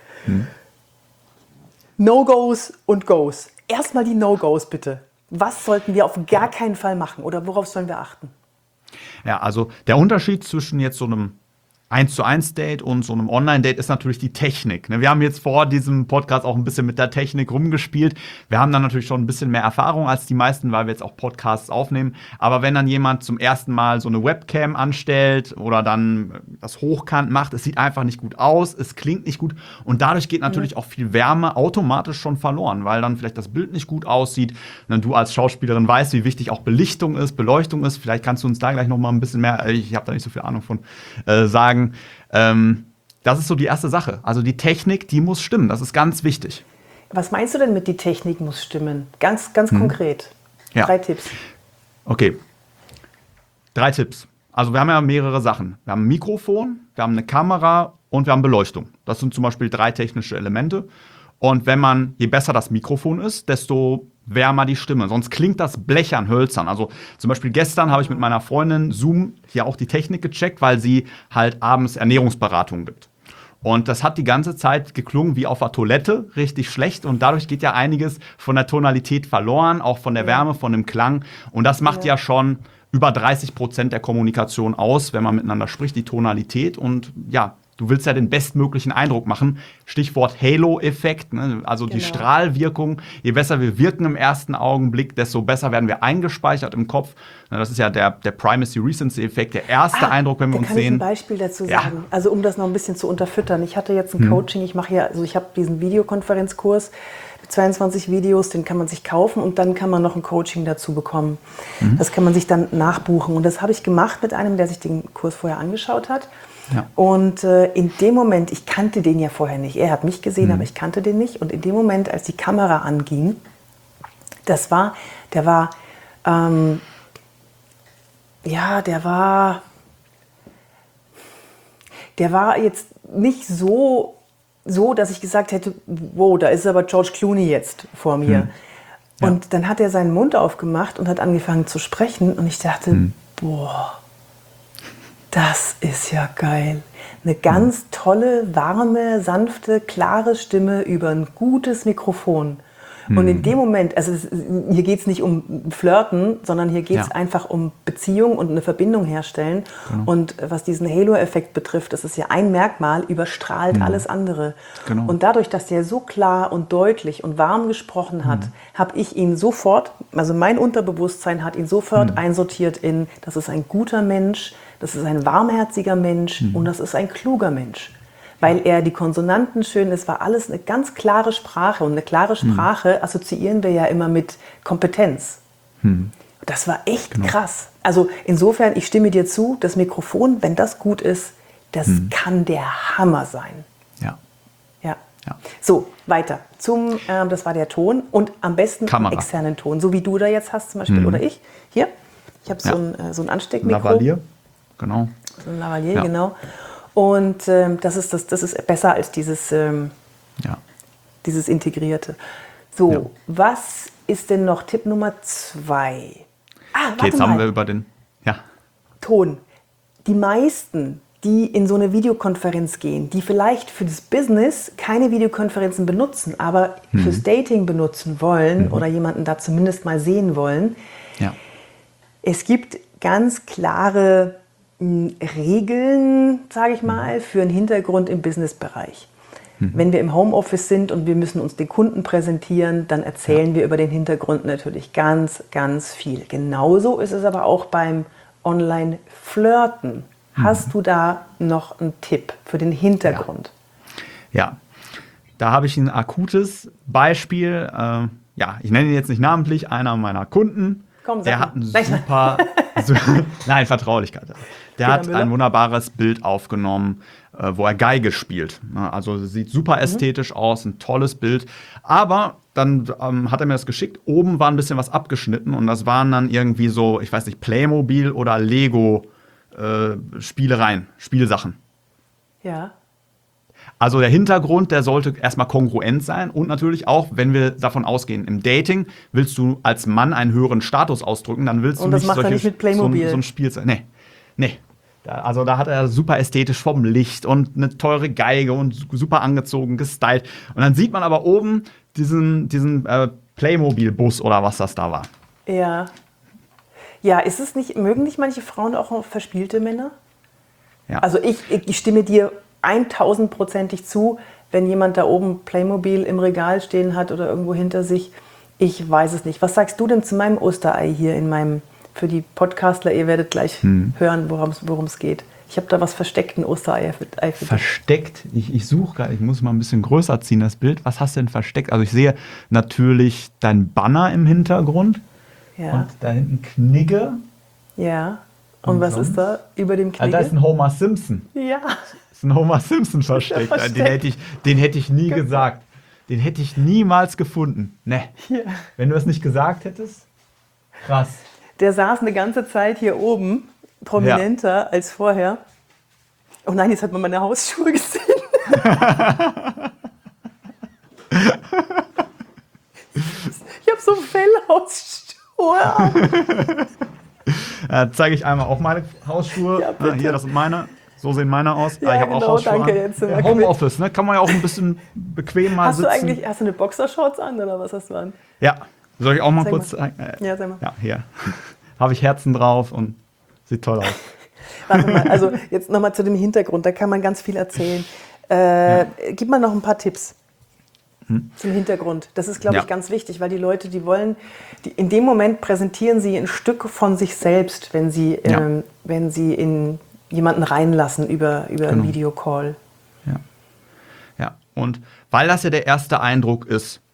No-Gos und Goes. Erstmal die No-Gos bitte. Was sollten wir auf gar keinen Fall machen oder worauf sollen wir achten? Ja, also der Unterschied zwischen jetzt so einem 1:1 Date und so einem Online-Date ist natürlich die Technik. Wir haben jetzt vor diesem Podcast auch ein bisschen mit der Technik rumgespielt. Wir haben dann natürlich schon ein bisschen mehr Erfahrung als die meisten, weil wir jetzt auch Podcasts aufnehmen. Aber wenn dann jemand zum ersten Mal so eine Webcam anstellt oder dann das hochkant macht, es sieht einfach nicht gut aus, es klingt nicht gut und dadurch geht natürlich auch viel Wärme automatisch schon verloren, weil dann vielleicht das Bild nicht gut aussieht. Und du als Schauspielerin weißt, wie wichtig auch Belichtung ist, Beleuchtung ist. Vielleicht kannst du uns da gleich noch mal ein bisschen mehr, ich habe da nicht so viel Ahnung von, sagen. Das ist so die erste Sache. Also die Technik, die muss stimmen. Das ist ganz wichtig. Was meinst du denn mit die Technik muss stimmen? Ganz konkret. 3 Tipps. Okay. 3 Tipps. Also wir haben ja mehrere Sachen. Wir haben ein Mikrofon, wir haben eine Kamera und wir haben Beleuchtung. Das sind zum Beispiel 3 technische Elemente. Und je besser das Mikrofon ist, desto wärmer die Stimme. Sonst klingt das blechern, hölzern. Also zum Beispiel gestern habe ich mit meiner Freundin Zoom hier auch die Technik gecheckt, weil sie halt abends Ernährungsberatung gibt. Und das hat die ganze Zeit geklungen wie auf der Toilette, richtig schlecht. Und dadurch geht ja einiges von der Tonalität verloren, auch von der Wärme, von dem Klang. Und das macht ja schon über 30% der Kommunikation aus, wenn man miteinander spricht, die Tonalität. Und ja, du willst ja den bestmöglichen Eindruck machen. Stichwort Halo-Effekt, ne? Also die Strahlwirkung. Je besser wir wirken im ersten Augenblick, desto besser werden wir eingespeichert im Kopf. Das ist ja der Primacy-Recency-Effekt, der erste Eindruck, wenn wir uns sehen. Kann ich ein Beispiel dazu sagen? Also um das noch ein bisschen zu unterfüttern. Ich hatte jetzt ein Coaching, ich habe diesen Videokonferenzkurs. 22 Videos, den kann man sich kaufen und dann kann man noch ein Coaching dazu bekommen. Das kann man sich dann nachbuchen. Und das habe ich gemacht mit einem, der sich den Kurs vorher angeschaut hat. Ja. Und in dem Moment, ich kannte den ja vorher nicht. Er hat mich gesehen, aber ich kannte den nicht. Und in dem Moment, als die Kamera anging, der war jetzt nicht so, dass ich gesagt hätte, wow, da ist aber George Clooney jetzt vor mir. Ja. Und dann hat er seinen Mund aufgemacht und hat angefangen zu sprechen. Und ich dachte, boah, das ist ja geil. Eine ganz tolle, warme, sanfte, klare Stimme über ein gutes Mikrofon. Und in dem Moment, also hier geht es nicht um Flirten, sondern hier geht es einfach um Beziehung und eine Verbindung herstellen. Genau. Und was diesen Halo-Effekt betrifft, das ist ja ein Merkmal, überstrahlt alles andere. Genau. Und dadurch, dass der so klar und deutlich und warm gesprochen hat, habe ich ihn sofort, also mein Unterbewusstsein hat ihn sofort einsortiert in, das ist ein guter Mensch, das ist ein warmherziger Mensch und das ist ein kluger Mensch. Weil er die Konsonanten schön, es war alles eine ganz klare Sprache. Und eine klare Sprache assoziieren wir ja immer mit Kompetenz. Das war echt krass. Also insofern, ich stimme dir zu, das Mikrofon, wenn das gut ist, das kann der Hammer sein. Ja. So, weiter. Das war der Ton und am besten Kamera. einen externen Ton. So wie du da jetzt hast zum Beispiel oder ich. Hier, ich habe so ein Ansteckmikro. Lavalier, genau. So ein Lavalier, genau. Und das ist besser als dieses Integrierte. So, was ist denn noch Tipp Nummer 2? Okay, jetzt haben wir über den Ton. Die meisten, die in so eine Videokonferenz gehen, die vielleicht für das Business keine Videokonferenzen benutzen, aber fürs Dating benutzen wollen oder jemanden da zumindest mal sehen wollen, es gibt ganz klare Regeln, sage ich mal, für einen Hintergrund im Businessbereich. Wenn wir im Homeoffice sind und wir müssen uns den Kunden präsentieren, dann erzählen wir über den Hintergrund natürlich ganz, ganz viel. Genauso ist es aber auch beim Online-Flirten. Hast du da noch einen Tipp für den Hintergrund? Ja, da habe ich ein akutes Beispiel. Ich nenne ihn jetzt nicht namentlich, einer meiner Kunden. Komm, der hat ein super... Nein, Vertraulichkeit. Der hat ein wunderbares Bild aufgenommen, wo er Geige spielt. Also sieht super ästhetisch aus, ein tolles Bild. Aber dann hat er mir das geschickt. Oben war ein bisschen was abgeschnitten und das waren dann irgendwie so, ich weiß nicht, Playmobil oder Lego Spielereien, Spielsachen. Ja. Also der Hintergrund, der sollte erstmal kongruent sein und natürlich auch, wenn wir davon ausgehen, im Dating willst du als Mann einen höheren Status ausdrücken, dann willst du nicht mit Playmobil. So ein Spiel sein. Nee. Also da hat er super ästhetisch vom Licht und eine teure Geige und super angezogen, gestylt. Und dann sieht man aber oben diesen Playmobil-Bus oder was das da war. Ja. Ja, mögen nicht manche Frauen auch verspielte Männer? Ja. Also ich stimme dir 1000%ig zu, wenn jemand da oben Playmobil im Regal stehen hat oder irgendwo hinter sich. Ich weiß es nicht. Was sagst du denn zu meinem Osterei hier für die Podcastler? Ihr werdet gleich hören, worum es geht. Ich habe da was versteckt, ein Osterei für dich. Versteckt? Ich suche gerade, ich muss mal ein bisschen größer ziehen, das Bild. Was hast du denn versteckt? Also ich sehe natürlich dein Banner im Hintergrund. Ja. Und da hinten Knigge. Ja. Und was ist da über dem Knigge? Da ist ein Homer Simpson. Ja. Ist ein Homer Simpson versteckt. Den hätte ich nie gesagt. Den hätte ich niemals gefunden. Ne. Ja. Wenn du es nicht gesagt hättest, krass. Der saß eine ganze Zeit hier oben, prominenter als vorher. Oh nein, jetzt hat man meine Hausschuhe gesehen. Ich habe so Fellhausschuhe. Zeige ich einmal auch meine Hausschuhe. Ja, hier, das sind meine. So sehen meine aus. Ja, ich habe genau, auch Hausschuhe danke. an. Jetzt Homeoffice, ne? Kann man ja auch ein bisschen bequem mal sitzen. Hast du eine Boxershorts an oder was hast du an? Ja. Soll ich auch mal Zeig kurz mal. zeigen? Ja, sag mal. Ja, hier. Habe ich Herzen drauf und sieht toll aus. Warte mal, also jetzt nochmal zu dem Hintergrund. Da kann man ganz viel erzählen. Gib mal noch ein paar Tipps zum Hintergrund. Das ist, glaube ich, ganz wichtig, weil die Leute, in dem Moment präsentieren sie ein Stück von sich selbst, wenn sie in jemanden reinlassen über einen Videocall. Ja. Und weil das ja der erste Eindruck ist,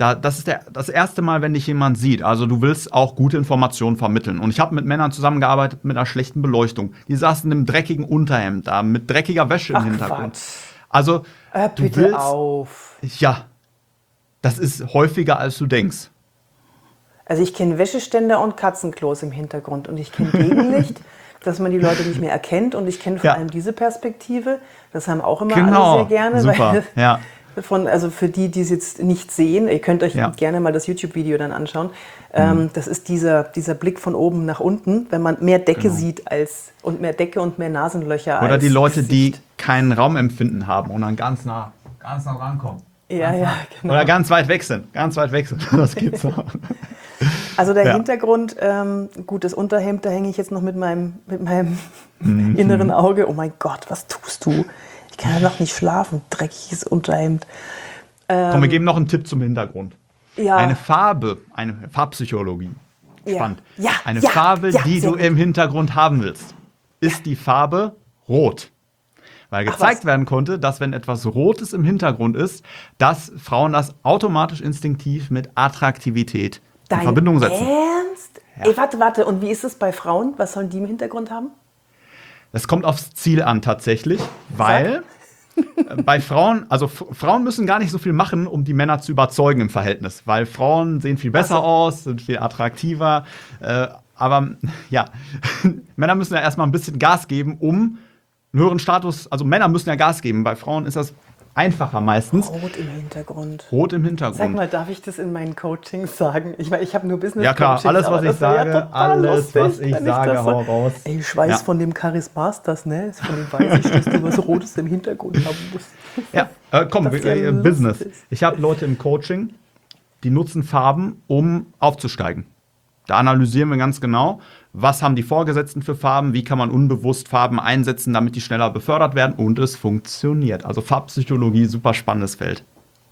Das ist das erste Mal, wenn dich jemand sieht. Also du willst auch gute Informationen vermitteln. Und ich habe mit Männern zusammengearbeitet mit einer schlechten Beleuchtung. Die saßen im dreckigen Unterhemd da, mit dreckiger Wäsche im Hintergrund. Quatsch. Also du bitte willst, auf. ja, das ist häufiger, als du denkst. Also ich kenne Wäscheständer und Katzenklos im Hintergrund und ich kenne Gegenlicht, dass man die Leute nicht mehr erkennt und ich kenne vor allem diese Perspektive. Das haben auch immer alle sehr gerne. Super, weil ja. Also für die, die es jetzt nicht sehen, ihr könnt euch gerne mal das YouTube-Video dann anschauen. Das ist dieser Blick von oben nach unten, wenn man mehr Decke sieht und mehr Decke und mehr Nasenlöcher als Oder die Leute, Gesicht. die kein Raumempfinden haben und dann ganz nah rankommen. Ja, genau. Oder ganz weit weg sind. Das geht so. Also der Hintergrund, gut, das Unterhemd, da hänge ich jetzt noch mit meinem inneren Auge. Oh mein Gott, was tust du? Ich kann ja noch nicht schlafen, dreckiges Unterhemd. Komm, wir geben noch einen Tipp zum Hintergrund. Ja. Eine Farbpsychologie. Spannend. Ja. Eine Farbe, die du im Hintergrund haben willst, ist die Farbe Rot. Weil gezeigt werden konnte, dass wenn etwas Rotes im Hintergrund ist, dass Frauen das automatisch instinktiv mit Attraktivität in Verbindung setzen. Ernst? Ja. Ey, warte. Und wie ist es bei Frauen? Was sollen die im Hintergrund haben? Das kommt aufs Ziel an tatsächlich, weil bei Frauen, also Frauen müssen gar nicht so viel machen, um die Männer zu überzeugen im Verhältnis. Weil Frauen sehen viel besser aus, sind viel attraktiver. Aber ja, Männer müssen ja erstmal ein bisschen Gas geben, um einen höheren Status, also Männer müssen ja Gas geben. Bei Frauen ist das einfacher meistens. Rot im Hintergrund. Rot im Hintergrund. Sag mal, darf ich das in meinen Coachings sagen? Ich meine, ich habe nur Business-Coachings. Ja klar, alles, was ich sage, hau raus. Ey, ich weiß von dem Charismasters, ne? Von dem weiß ich, dass du was Rotes im Hintergrund haben musst. Ja, komm, Business. Ich habe Leute im Coaching, die nutzen Farben, um aufzusteigen. Da analysieren wir ganz genau, was haben die Vorgesetzten für Farben, wie kann man unbewusst Farben einsetzen, damit die schneller befördert werden und es funktioniert. Also Farbpsychologie, super spannendes Feld.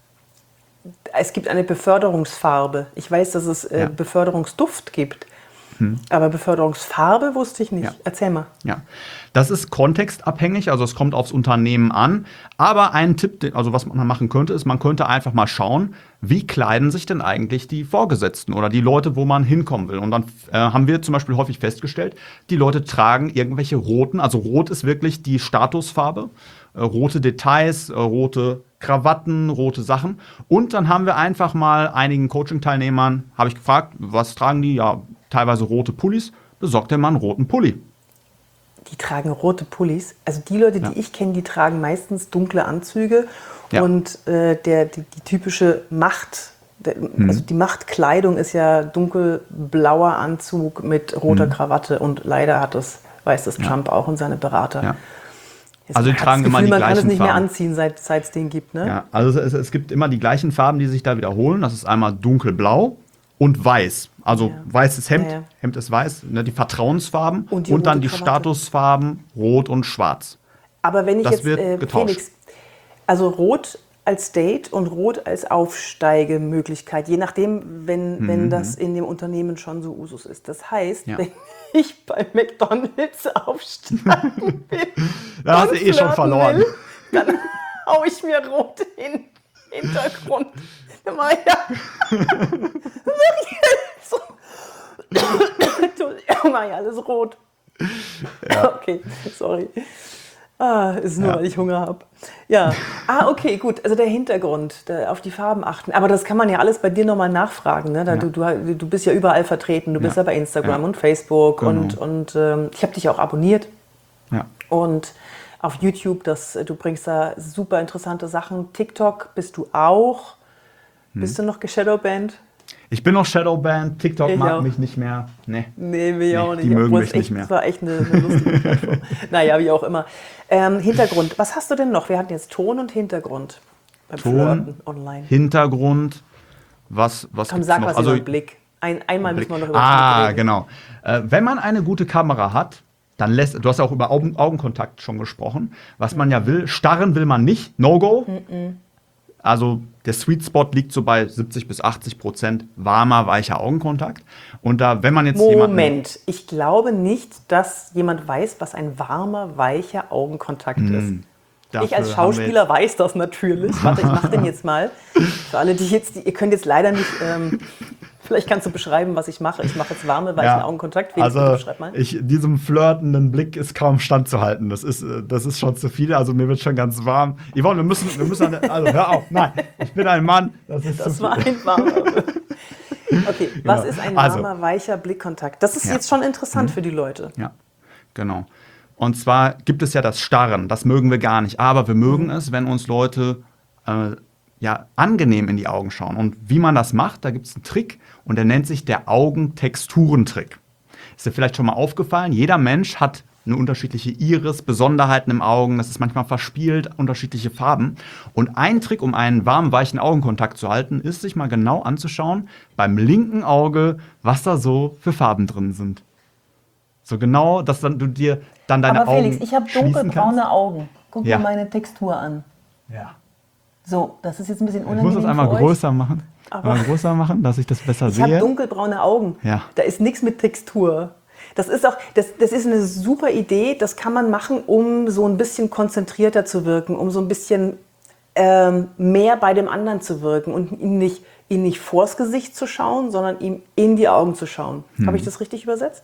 Es gibt eine Beförderungsfarbe. Ich weiß, dass es Beförderungsduft gibt. Aber Beförderungsfarbe wusste ich nicht. Ja. Erzähl mal. Ja, das ist kontextabhängig, also es kommt aufs Unternehmen an. Aber ein Tipp, also was man machen könnte, ist, man könnte einfach mal schauen, wie kleiden sich denn eigentlich die Vorgesetzten oder die Leute, wo man hinkommen will. Und dann haben wir zum Beispiel häufig festgestellt, die Leute tragen irgendwelche roten, also rot ist wirklich die Statusfarbe, rote Details, rote Krawatten, rote Sachen. Und dann haben wir einfach mal einigen Coaching-Teilnehmern, habe ich gefragt, was tragen die? Ja, teilweise rote Pullis, besorgt der Mann einen roten Pulli. Die tragen rote Pullis. Also die Leute, die ich kenne, die tragen meistens dunkle Anzüge. Ja. Und die typische Macht, also die Machtkleidung ist ja dunkelblauer Anzug mit roter Krawatte. Und leider weiß das Trump auch und seine Berater. Ja. Also die tragen immer die gleichen Farben. Man kann es nicht mehr anziehen, seit es den gibt, ne? Ja, also es gibt immer die gleichen Farben, die sich da wiederholen. Das ist einmal dunkelblau und weiß. Also weißes Hemd, Hemd ist weiß, ne, die Vertrauensfarben und dann die Krawatte. Statusfarben rot und schwarz. Aber wenn ich das jetzt, wird getauscht. Felix, also rot als Date und rot als Aufsteigemöglichkeit, je nachdem, wenn das in dem Unternehmen schon so Usus ist. Das heißt, wenn ich bei McDonald's aufsteigen will, da hast du eh schon verloren. Dann hau ich mir rot in den Hintergrund. Dann mach ich alles rot. Ja. Okay, sorry. Ist nur, weil ich Hunger habe. Ja. Okay, gut. Also der Hintergrund, auf die Farben achten. Aber das kann man ja alles bei dir nochmal nachfragen. Ne? Du bist ja überall vertreten. Du bist ja bei Instagram und Facebook. Genau. Und ich habe dich auch abonniert. Ja. Und auf YouTube, du bringst da super interessante Sachen. TikTok bist du auch. Bist du noch geshadowbanned? Ich bin noch Shadowbanned, TikTok mag mich nicht mehr. Nee, mich auch nicht. Die mögen mich nicht mehr. Das war echt eine lustige Plattform. Naja, wie auch immer. Hintergrund, was hast du denn noch? Wir hatten jetzt Ton und Hintergrund beim Flirten online. Hintergrund, was Komm, sag noch? Was über den Blick. Einmal müssen wir noch über den Blick reden. Genau. Wenn man eine gute Kamera hat, dann du hast ja auch über Augenkontakt schon gesprochen, was man ja will. Starren will man nicht, No-Go. Also der Sweet Spot liegt so bei 70-80% warmer, weicher Augenkontakt. Und wenn man jetzt ich glaube nicht, dass jemand weiß, was ein warmer, weicher Augenkontakt ist. Ich als Schauspieler weiß das natürlich. Warte, ich mache den jetzt mal. Für alle, ihr könnt jetzt leider nicht, vielleicht kannst du beschreiben, was ich mache. Ich mache jetzt warme, weichen Augenkontakt. Felix, also beschreib mal. Diesem flirtenden Blick ist kaum standzuhalten. Das ist schon zu viel. Also mir wird schon ganz warm. Yvonne, wir müssen also hör auf. Nein, ich bin ein Mann. Das war ein warmer. Okay, was ist ein warmer, weicher Blickkontakt? Das ist jetzt schon interessant für die Leute. Ja, genau. Und zwar gibt es ja das Starren, das mögen wir gar nicht. Aber wir mögen es, wenn uns Leute angenehm in die Augen schauen. Und wie man das macht, da gibt es einen Trick und der nennt sich der Augentexturentrick. Ist dir vielleicht schon mal aufgefallen, jeder Mensch hat eine unterschiedliche Iris, Besonderheiten im Augen, das ist manchmal verspielt, unterschiedliche Farben. Und ein Trick, um einen warmen, weichen Augenkontakt zu halten, ist, sich mal genau anzuschauen, beim linken Auge, was da so für Farben drin sind. So genau, dass du dir dann deine Augen Felix, ich habe dunkelbraune Augen. Guck dir meine Textur an. Ja. So, das ist jetzt ein bisschen unangenehm. Ich muss das einmal größer machen. Größer machen, dass ich das besser sehe. Ich habe dunkelbraune Augen. Ja. Da ist nichts mit Textur. Das ist eine super Idee. Das kann man machen, um so ein bisschen konzentrierter zu wirken, um so ein bisschen mehr bei dem anderen zu wirken und ihn nicht vors Gesicht zu schauen, sondern ihm in die Augen zu schauen. Habe ich das richtig übersetzt?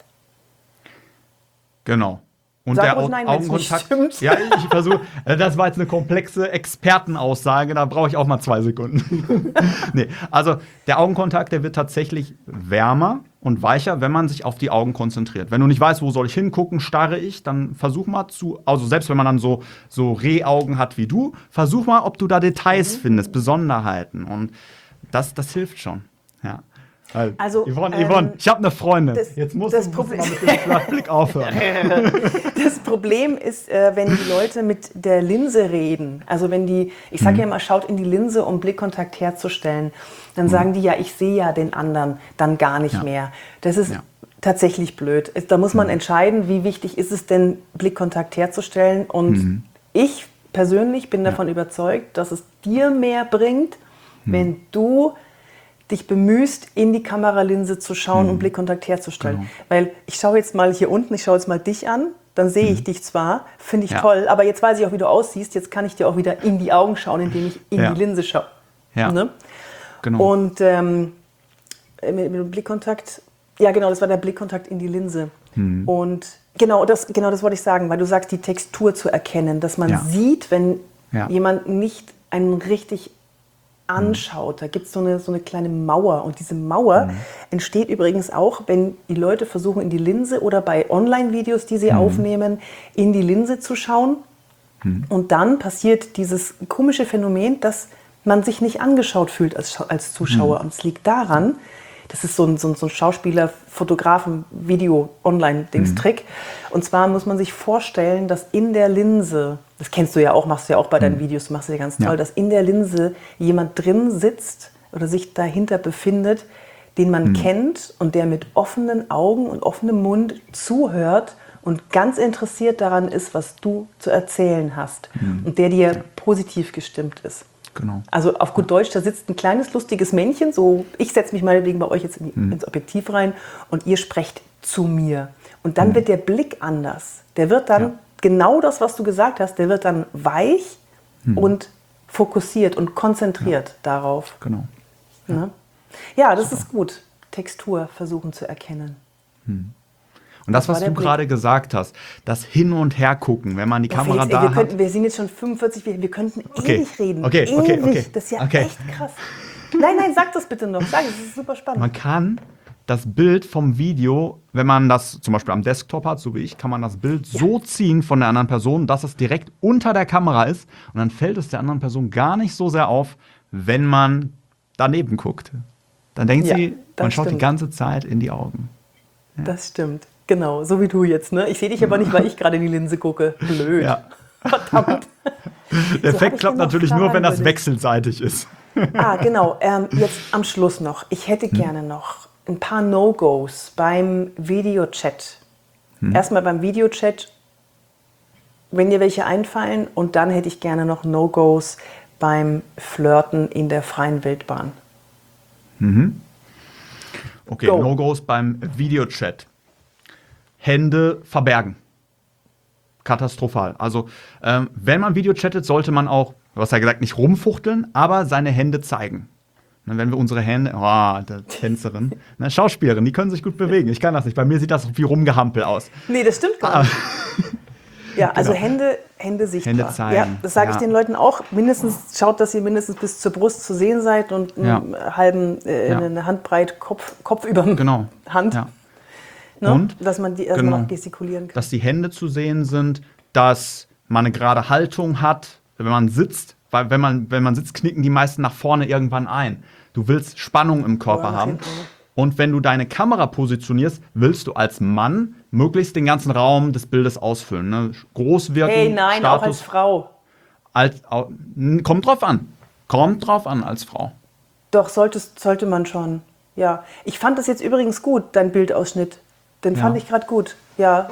Genau. Und Sag der ruhig nein, Augenkontakt. Ja, ich versuche. Das war jetzt eine komplexe Expertenaussage, da brauche ich auch mal 2 Sekunden. Nee, also der Augenkontakt, der wird tatsächlich wärmer und weicher, wenn man sich auf die Augen konzentriert. Wenn du nicht weißt, wo soll ich hingucken, starre ich, dann versuch mal also selbst wenn man dann so Rehaugen hat wie du, versuch mal, ob du da Details findest, Besonderheiten. Und das hilft schon. Ja. Also, Yvonne, ich habe eine Freundin. Jetzt musst du mal mit dem Flirtblick aufhören. Das Problem ist, wenn die Leute mit der Linse reden, also wenn ich sage ja immer, schaut in die Linse, um Blickkontakt herzustellen, dann sagen die ja, ich sehe ja den anderen dann gar nicht mehr. Das ist tatsächlich blöd. Da muss man entscheiden, wie wichtig ist es denn, Blickkontakt herzustellen. Und ich persönlich bin davon überzeugt, dass es dir mehr bringt, wenn du dich bemühst, in die Kameralinse zu schauen und Blickkontakt herzustellen. Genau. Weil ich schaue jetzt mal hier unten, ich schaue jetzt mal dich an, dann sehe ich dich zwar, finde ich toll, aber jetzt weiß ich auch, wie du aussiehst, jetzt kann ich dir auch wieder in die Augen schauen, indem ich in die Linse schaue. Ja. Ne? Genau. Und mit Blickkontakt, ja genau, das war der Blickkontakt in die Linse. Und genau das wollte ich sagen, weil du sagst, die Textur zu erkennen, dass man sieht, wenn jemand nicht einen richtig anschaut. Da gibt es so eine kleine Mauer. Und diese Mauer entsteht übrigens auch, wenn die Leute versuchen, in die Linse oder bei Online-Videos, die sie aufnehmen, in die Linse zu schauen. Und dann passiert dieses komische Phänomen, dass man sich nicht angeschaut fühlt als Zuschauer. Und es liegt daran, das ist so ein Schauspieler, Fotografen, Video, Online-Dings-Trick. Und zwar muss man sich vorstellen, dass in der Linse, das kennst du ja auch, machst du ja auch bei deinen Videos, machst du ja ganz toll, dass in der Linse jemand drin sitzt oder sich dahinter befindet, den man kennt und der mit offenen Augen und offenem Mund zuhört und ganz interessiert daran ist, was du zu erzählen hast. Und der dir positiv gestimmt ist. Genau. Also auf gut Deutsch, da sitzt ein kleines, lustiges Männchen, so ich setze mich meinetwegen bei euch jetzt ins Objektiv rein und ihr sprecht zu mir. Und dann wird der Blick anders. Der wird dann, genau das, was du gesagt hast, der wird dann weich und fokussiert und konzentriert darauf. Genau. Ne? Ja, das ist gut. Textur versuchen zu erkennen. Und das, was du gerade gesagt hast, das Hin- und Hergucken, wenn man die Kamera Felix, da hat. Wir sind jetzt schon 45, wir könnten ewig reden. Okay. Das ist ja echt krass. Nein, sag das bitte noch. Sag, das ist super spannend. Man kann das Bild vom Video, wenn man das zum Beispiel am Desktop hat, so wie ich, kann man das Bild so ziehen von der anderen Person, dass es direkt unter der Kamera ist. Und dann fällt es der anderen Person gar nicht so sehr auf, wenn man daneben guckt. Dann denkt sie, man schaut die ganze Zeit in die Augen. Ja. Das stimmt. Genau, so wie du jetzt. Ne? Ich sehe dich aber nicht, weil ich gerade in die Linse gucke. Blöd. Ja. Verdammt. Der Effekt klappt natürlich nur, wenn das wechselseitig ist. Genau. Jetzt am Schluss noch. Ich hätte gerne noch ein paar No-Gos beim Videochat. Erstmal beim Videochat, wenn dir welche einfallen. Und dann hätte ich gerne noch No-Gos beim Flirten in der freien Wildbahn. Okay, No-Gos beim Videochat. Hände verbergen. katastrophal. Also, wenn man Video chattet, sollte man auch, du hast ja gesagt, nicht rumfuchteln, aber seine Hände zeigen. Wenn wir unsere Hände, der Tänzerin, Schauspielerin, die können sich gut bewegen. Ich kann das nicht. Bei mir sieht das wie Rumgehampel aus. Nee, das stimmt gar nicht. Ja, also genau. Hände sichtbar. Hände zeigen. Ja, das sage ich den Leuten auch. Schaut, dass ihr mindestens bis zur Brust zu sehen seid und einen halben, eine Handbreit Kopf über Hand. Ja. Ne? Und dass man man auch gestikulieren kann. Dass die Hände zu sehen sind, dass man eine gerade Haltung hat, wenn man sitzt. Weil wenn man sitzt, knicken die meisten nach vorne irgendwann ein. Du willst Spannung im Körper haben. Und wenn du deine Kamera positionierst, willst du als Mann möglichst den ganzen Raum des Bildes ausfüllen. Ne? Groß wirken, hey, nein, Status, auch als Frau. Kommt drauf an. Kommt drauf an als Frau. Doch, sollte man schon. Ja. Ich fand das jetzt übrigens gut, dein Bildausschnitt. Den fand ich gerade gut. Ja,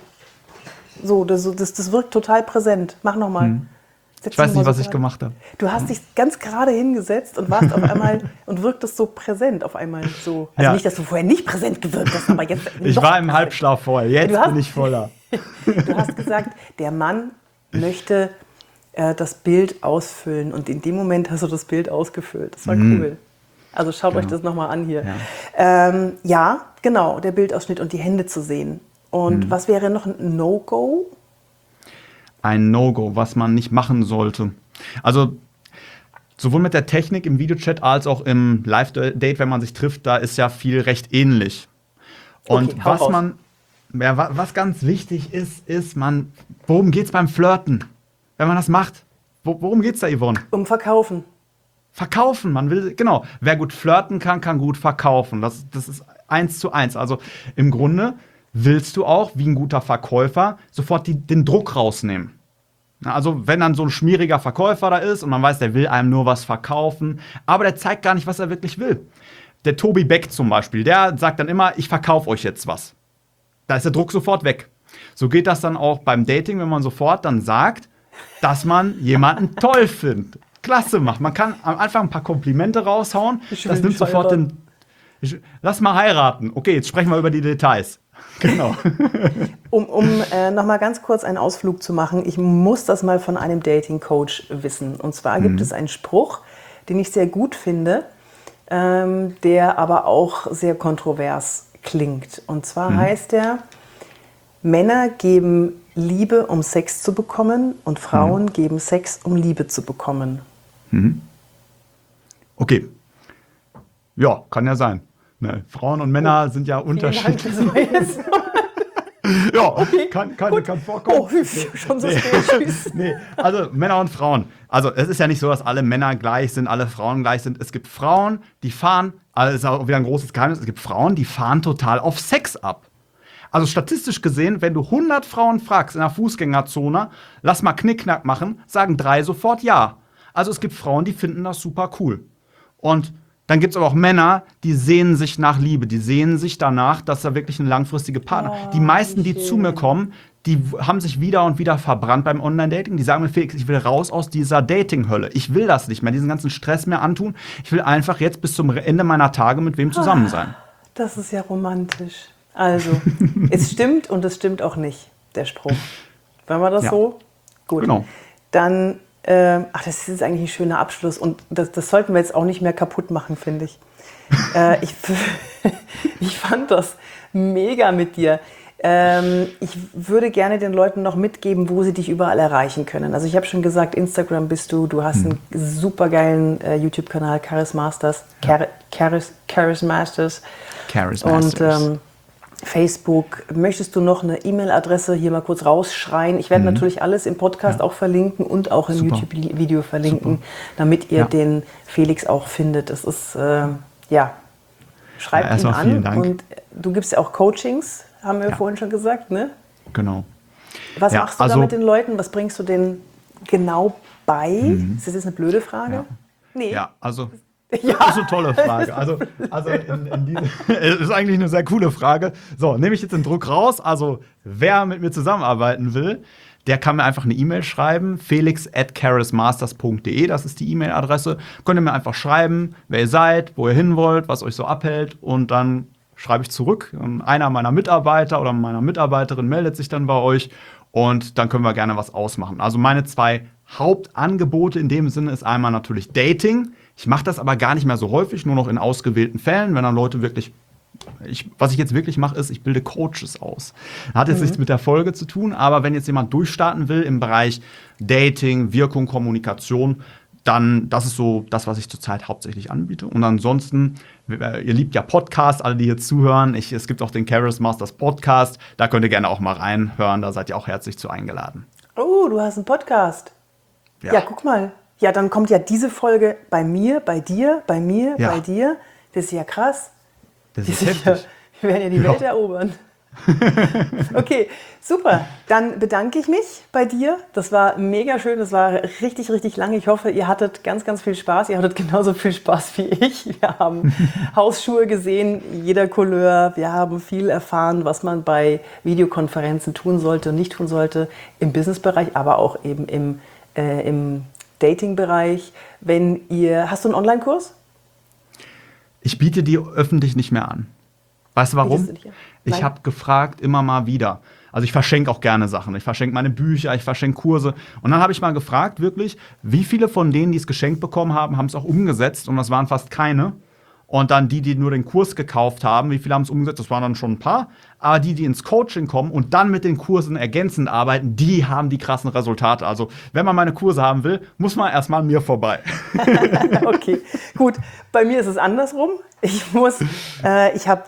das wirkt total präsent. Mach nochmal. Ich weiß nicht, was ich gemacht habe. Du hast dich ganz gerade hingesetzt und warst auf einmal und wirktest so präsent auf einmal so. Also nicht, dass du vorher nicht präsent gewirkt hast, aber jetzt. Ich war im Halbschlaf vorher, jetzt bin ich voller. Du hast gesagt, der Mann möchte das Bild ausfüllen und in dem Moment hast du das Bild ausgefüllt. Das war cool. Also schaut euch das nochmal an hier. Ja. Genau, der Bildausschnitt und die Hände zu sehen. Und was wäre noch ein No-Go? Ein No-Go, was man nicht machen sollte. Also sowohl mit der Technik im Videochat als auch im Live-Date, wenn man sich trifft, da ist ja viel recht ähnlich. Und okay, was ganz wichtig ist, worum geht's beim Flirten? Wenn man das macht, worum geht's da, Yvonne? Um Verkaufen. Verkaufen, man will, genau. Wer gut flirten kann gut verkaufen. Das ist 1:1. Also im Grunde willst du auch, wie ein guter Verkäufer, sofort den Druck rausnehmen. Also wenn dann so ein schmieriger Verkäufer da ist und man weiß, der will einem nur was verkaufen, aber der zeigt gar nicht, was er wirklich will. Der Tobi Beck zum Beispiel, der sagt dann immer, ich verkaufe euch jetzt was. Da ist der Druck sofort weg. So geht das dann auch beim Dating, wenn man sofort dann sagt, dass man jemanden toll findet. Klasse macht. Man kann am Anfang ein paar Komplimente raushauen. Das nimmt sofort lass mal heiraten. Okay, jetzt sprechen wir über die Details. Genau. Um noch mal ganz kurz einen Ausflug zu machen, ich muss das mal von einem Dating-Coach wissen. Und zwar gibt es einen Spruch, den ich sehr gut finde, der aber auch sehr kontrovers klingt. Und zwar heißt der, Männer geben Liebe, um Sex zu bekommen und Frauen geben Sex, um Liebe zu bekommen. Okay. Ja, kann ja sein. Ne, Frauen und Männer sind ja unterschiedlich. Ja, okay, kann vorkommen. Oh, schon so spät. Nee, also Männer und Frauen. Also es ist ja nicht so, dass alle Männer gleich sind, alle Frauen gleich sind. Es gibt Frauen, die fahren, also ist auch wieder ein großes Geheimnis, es gibt Frauen, die fahren total auf Sex ab. Also statistisch gesehen, wenn du 100 Frauen fragst in der Fußgängerzone, lass mal Knickknack machen, sagen 3 sofort ja. Also es gibt Frauen, die finden das super cool. Und dann gibt es aber auch Männer, die sehnen sich nach Liebe, die sehnen sich danach, dass da wirklich ein langfristiger Partner. Die meisten, die zu mir kommen, die haben sich wieder und wieder verbrannt beim Online-Dating. Die sagen mir, Felix, ich will raus aus dieser Dating-Hölle. Ich will das nicht mehr, diesen ganzen Stress mehr antun. Ich will einfach jetzt bis zum Ende meiner Tage mit wem zusammen sein. Das ist ja romantisch. Also, es stimmt und es stimmt auch nicht, der Spruch. Wenn wir das so? Gut. Genau. Dann, das ist jetzt eigentlich ein schöner Abschluss und das sollten wir jetzt auch nicht mehr kaputt machen, finde ich. Ich fand das mega mit dir. Ich würde gerne den Leuten noch mitgeben, wo sie dich überall erreichen können. Also ich habe schon gesagt, Instagram bist du hast einen supergeilen YouTube-Kanal, Charis Masters. Und Facebook. Möchtest du noch eine E-Mail-Adresse hier mal kurz rausschreien? Ich werde natürlich alles im Podcast auch verlinken und auch im YouTube-Video verlinken, damit ihr den Felix auch findet. Das ist, schreibt ihn an. Vielen Dank. Und du gibst ja auch Coachings, haben wir vorhin schon gesagt, ne? Genau. Was machst du da mit den Leuten? Was bringst du denen genau bei? Ist das jetzt eine blöde Frage? Ja. Nee. Ja, also... Ja. Das ist eine tolle Frage. Also ist eigentlich eine sehr coole Frage. So, nehme ich jetzt den Druck raus. Also, wer mit mir zusammenarbeiten will, der kann mir einfach eine E-Mail schreiben. felix@charismasters.de, das ist die E-Mail-Adresse. Könnt ihr mir einfach schreiben, wer ihr seid, wo ihr hin wollt, was euch so abhält. Und dann schreibe ich zurück. Einer meiner Mitarbeiter oder meiner Mitarbeiterin meldet sich dann bei euch. und dann können wir gerne was ausmachen. Also meine 2 Hauptangebote in dem Sinne ist einmal natürlich Dating. Ich mache das aber gar nicht mehr so häufig, nur noch in ausgewählten Fällen, wenn dann Leute wirklich was ich jetzt wirklich mache, ist, ich bilde Coaches aus. Hat jetzt nichts mit der Folge zu tun, aber wenn jetzt jemand durchstarten will im Bereich Dating, Wirkung, Kommunikation, dann das ist so das, was ich zurzeit hauptsächlich anbiete. Und ansonsten, ihr liebt ja Podcasts, alle, die hier zuhören. Es gibt auch den Charis Masters Podcast. Da könnt ihr gerne auch mal reinhören. Da seid ihr auch herzlich zu eingeladen. Oh, du hast einen Podcast. Ja, guck mal. Ja, dann kommt ja diese Folge bei mir, bei dir, bei mir, bei dir. Das ist ja krass. Das ist heftig. Wir werden ja die Welt erobern. Okay, super. Dann bedanke ich mich bei dir. Das war mega schön. Das war richtig, richtig lang. Ich hoffe, ihr hattet ganz, ganz viel Spaß. Ihr hattet genauso viel Spaß wie ich. Wir haben Hausschuhe gesehen, jeder Couleur. Wir haben viel erfahren, was man bei Videokonferenzen tun sollte und nicht tun sollte. Im Businessbereich, aber auch eben im Dating-Bereich. Hast du einen Online-Kurs? Ich biete die öffentlich nicht mehr an. Weißt du warum? Ich habe gefragt immer mal wieder. Also ich verschenke auch gerne Sachen. Ich verschenke meine Bücher, ich verschenke Kurse. Und dann habe ich mal gefragt, wirklich, wie viele von denen, die es geschenkt bekommen haben, haben es auch umgesetzt? Und das waren fast keine. Und dann die nur den Kurs gekauft haben, wie viele haben es umgesetzt? Das waren dann schon ein paar. Aber die ins Coaching kommen und dann mit den Kursen ergänzend arbeiten, die haben die krassen Resultate. Also wenn man meine Kurse haben will, muss man erstmal an mir vorbei. Okay, gut. Bei mir ist es andersrum. Ich habe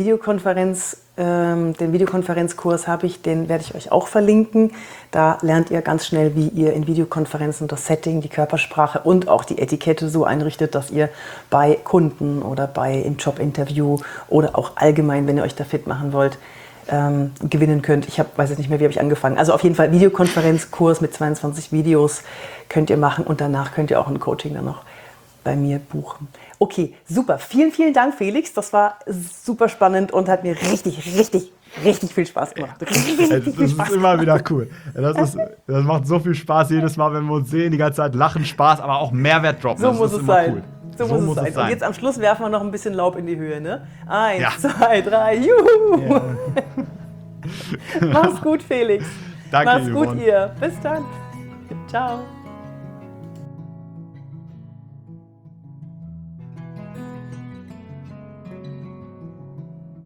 den Videokonferenzkurs den werde ich euch auch verlinken. Da lernt ihr ganz schnell, wie ihr in Videokonferenzen das Setting, die Körpersprache und auch die Etikette so einrichtet, dass ihr bei Kunden oder im Jobinterview oder auch allgemein, wenn ihr euch da fit machen wollt, gewinnen könnt. Weiß jetzt nicht mehr, wie habe ich angefangen. Also auf jeden Fall Videokonferenzkurs mit 22 Videos könnt ihr machen und danach könnt ihr auch ein Coaching dann noch bei mir buchen. Okay, super. Vielen, vielen Dank, Felix. Das war super spannend und hat mir richtig, richtig, richtig viel Spaß gemacht. Das ist immer wieder cool. Das macht so viel Spaß jedes Mal, wenn wir uns sehen, die ganze Zeit lachen, Spaß, aber auch Mehrwert droppen. So muss es sein. Cool. So muss es sein. Und jetzt am Schluss werfen wir noch ein bisschen Laub in die Höhe, ne? 1, 2, 3, juhu! Ja. Mach's gut, Felix. Danke, Mach's gut, ihr. Bis dann. Ciao.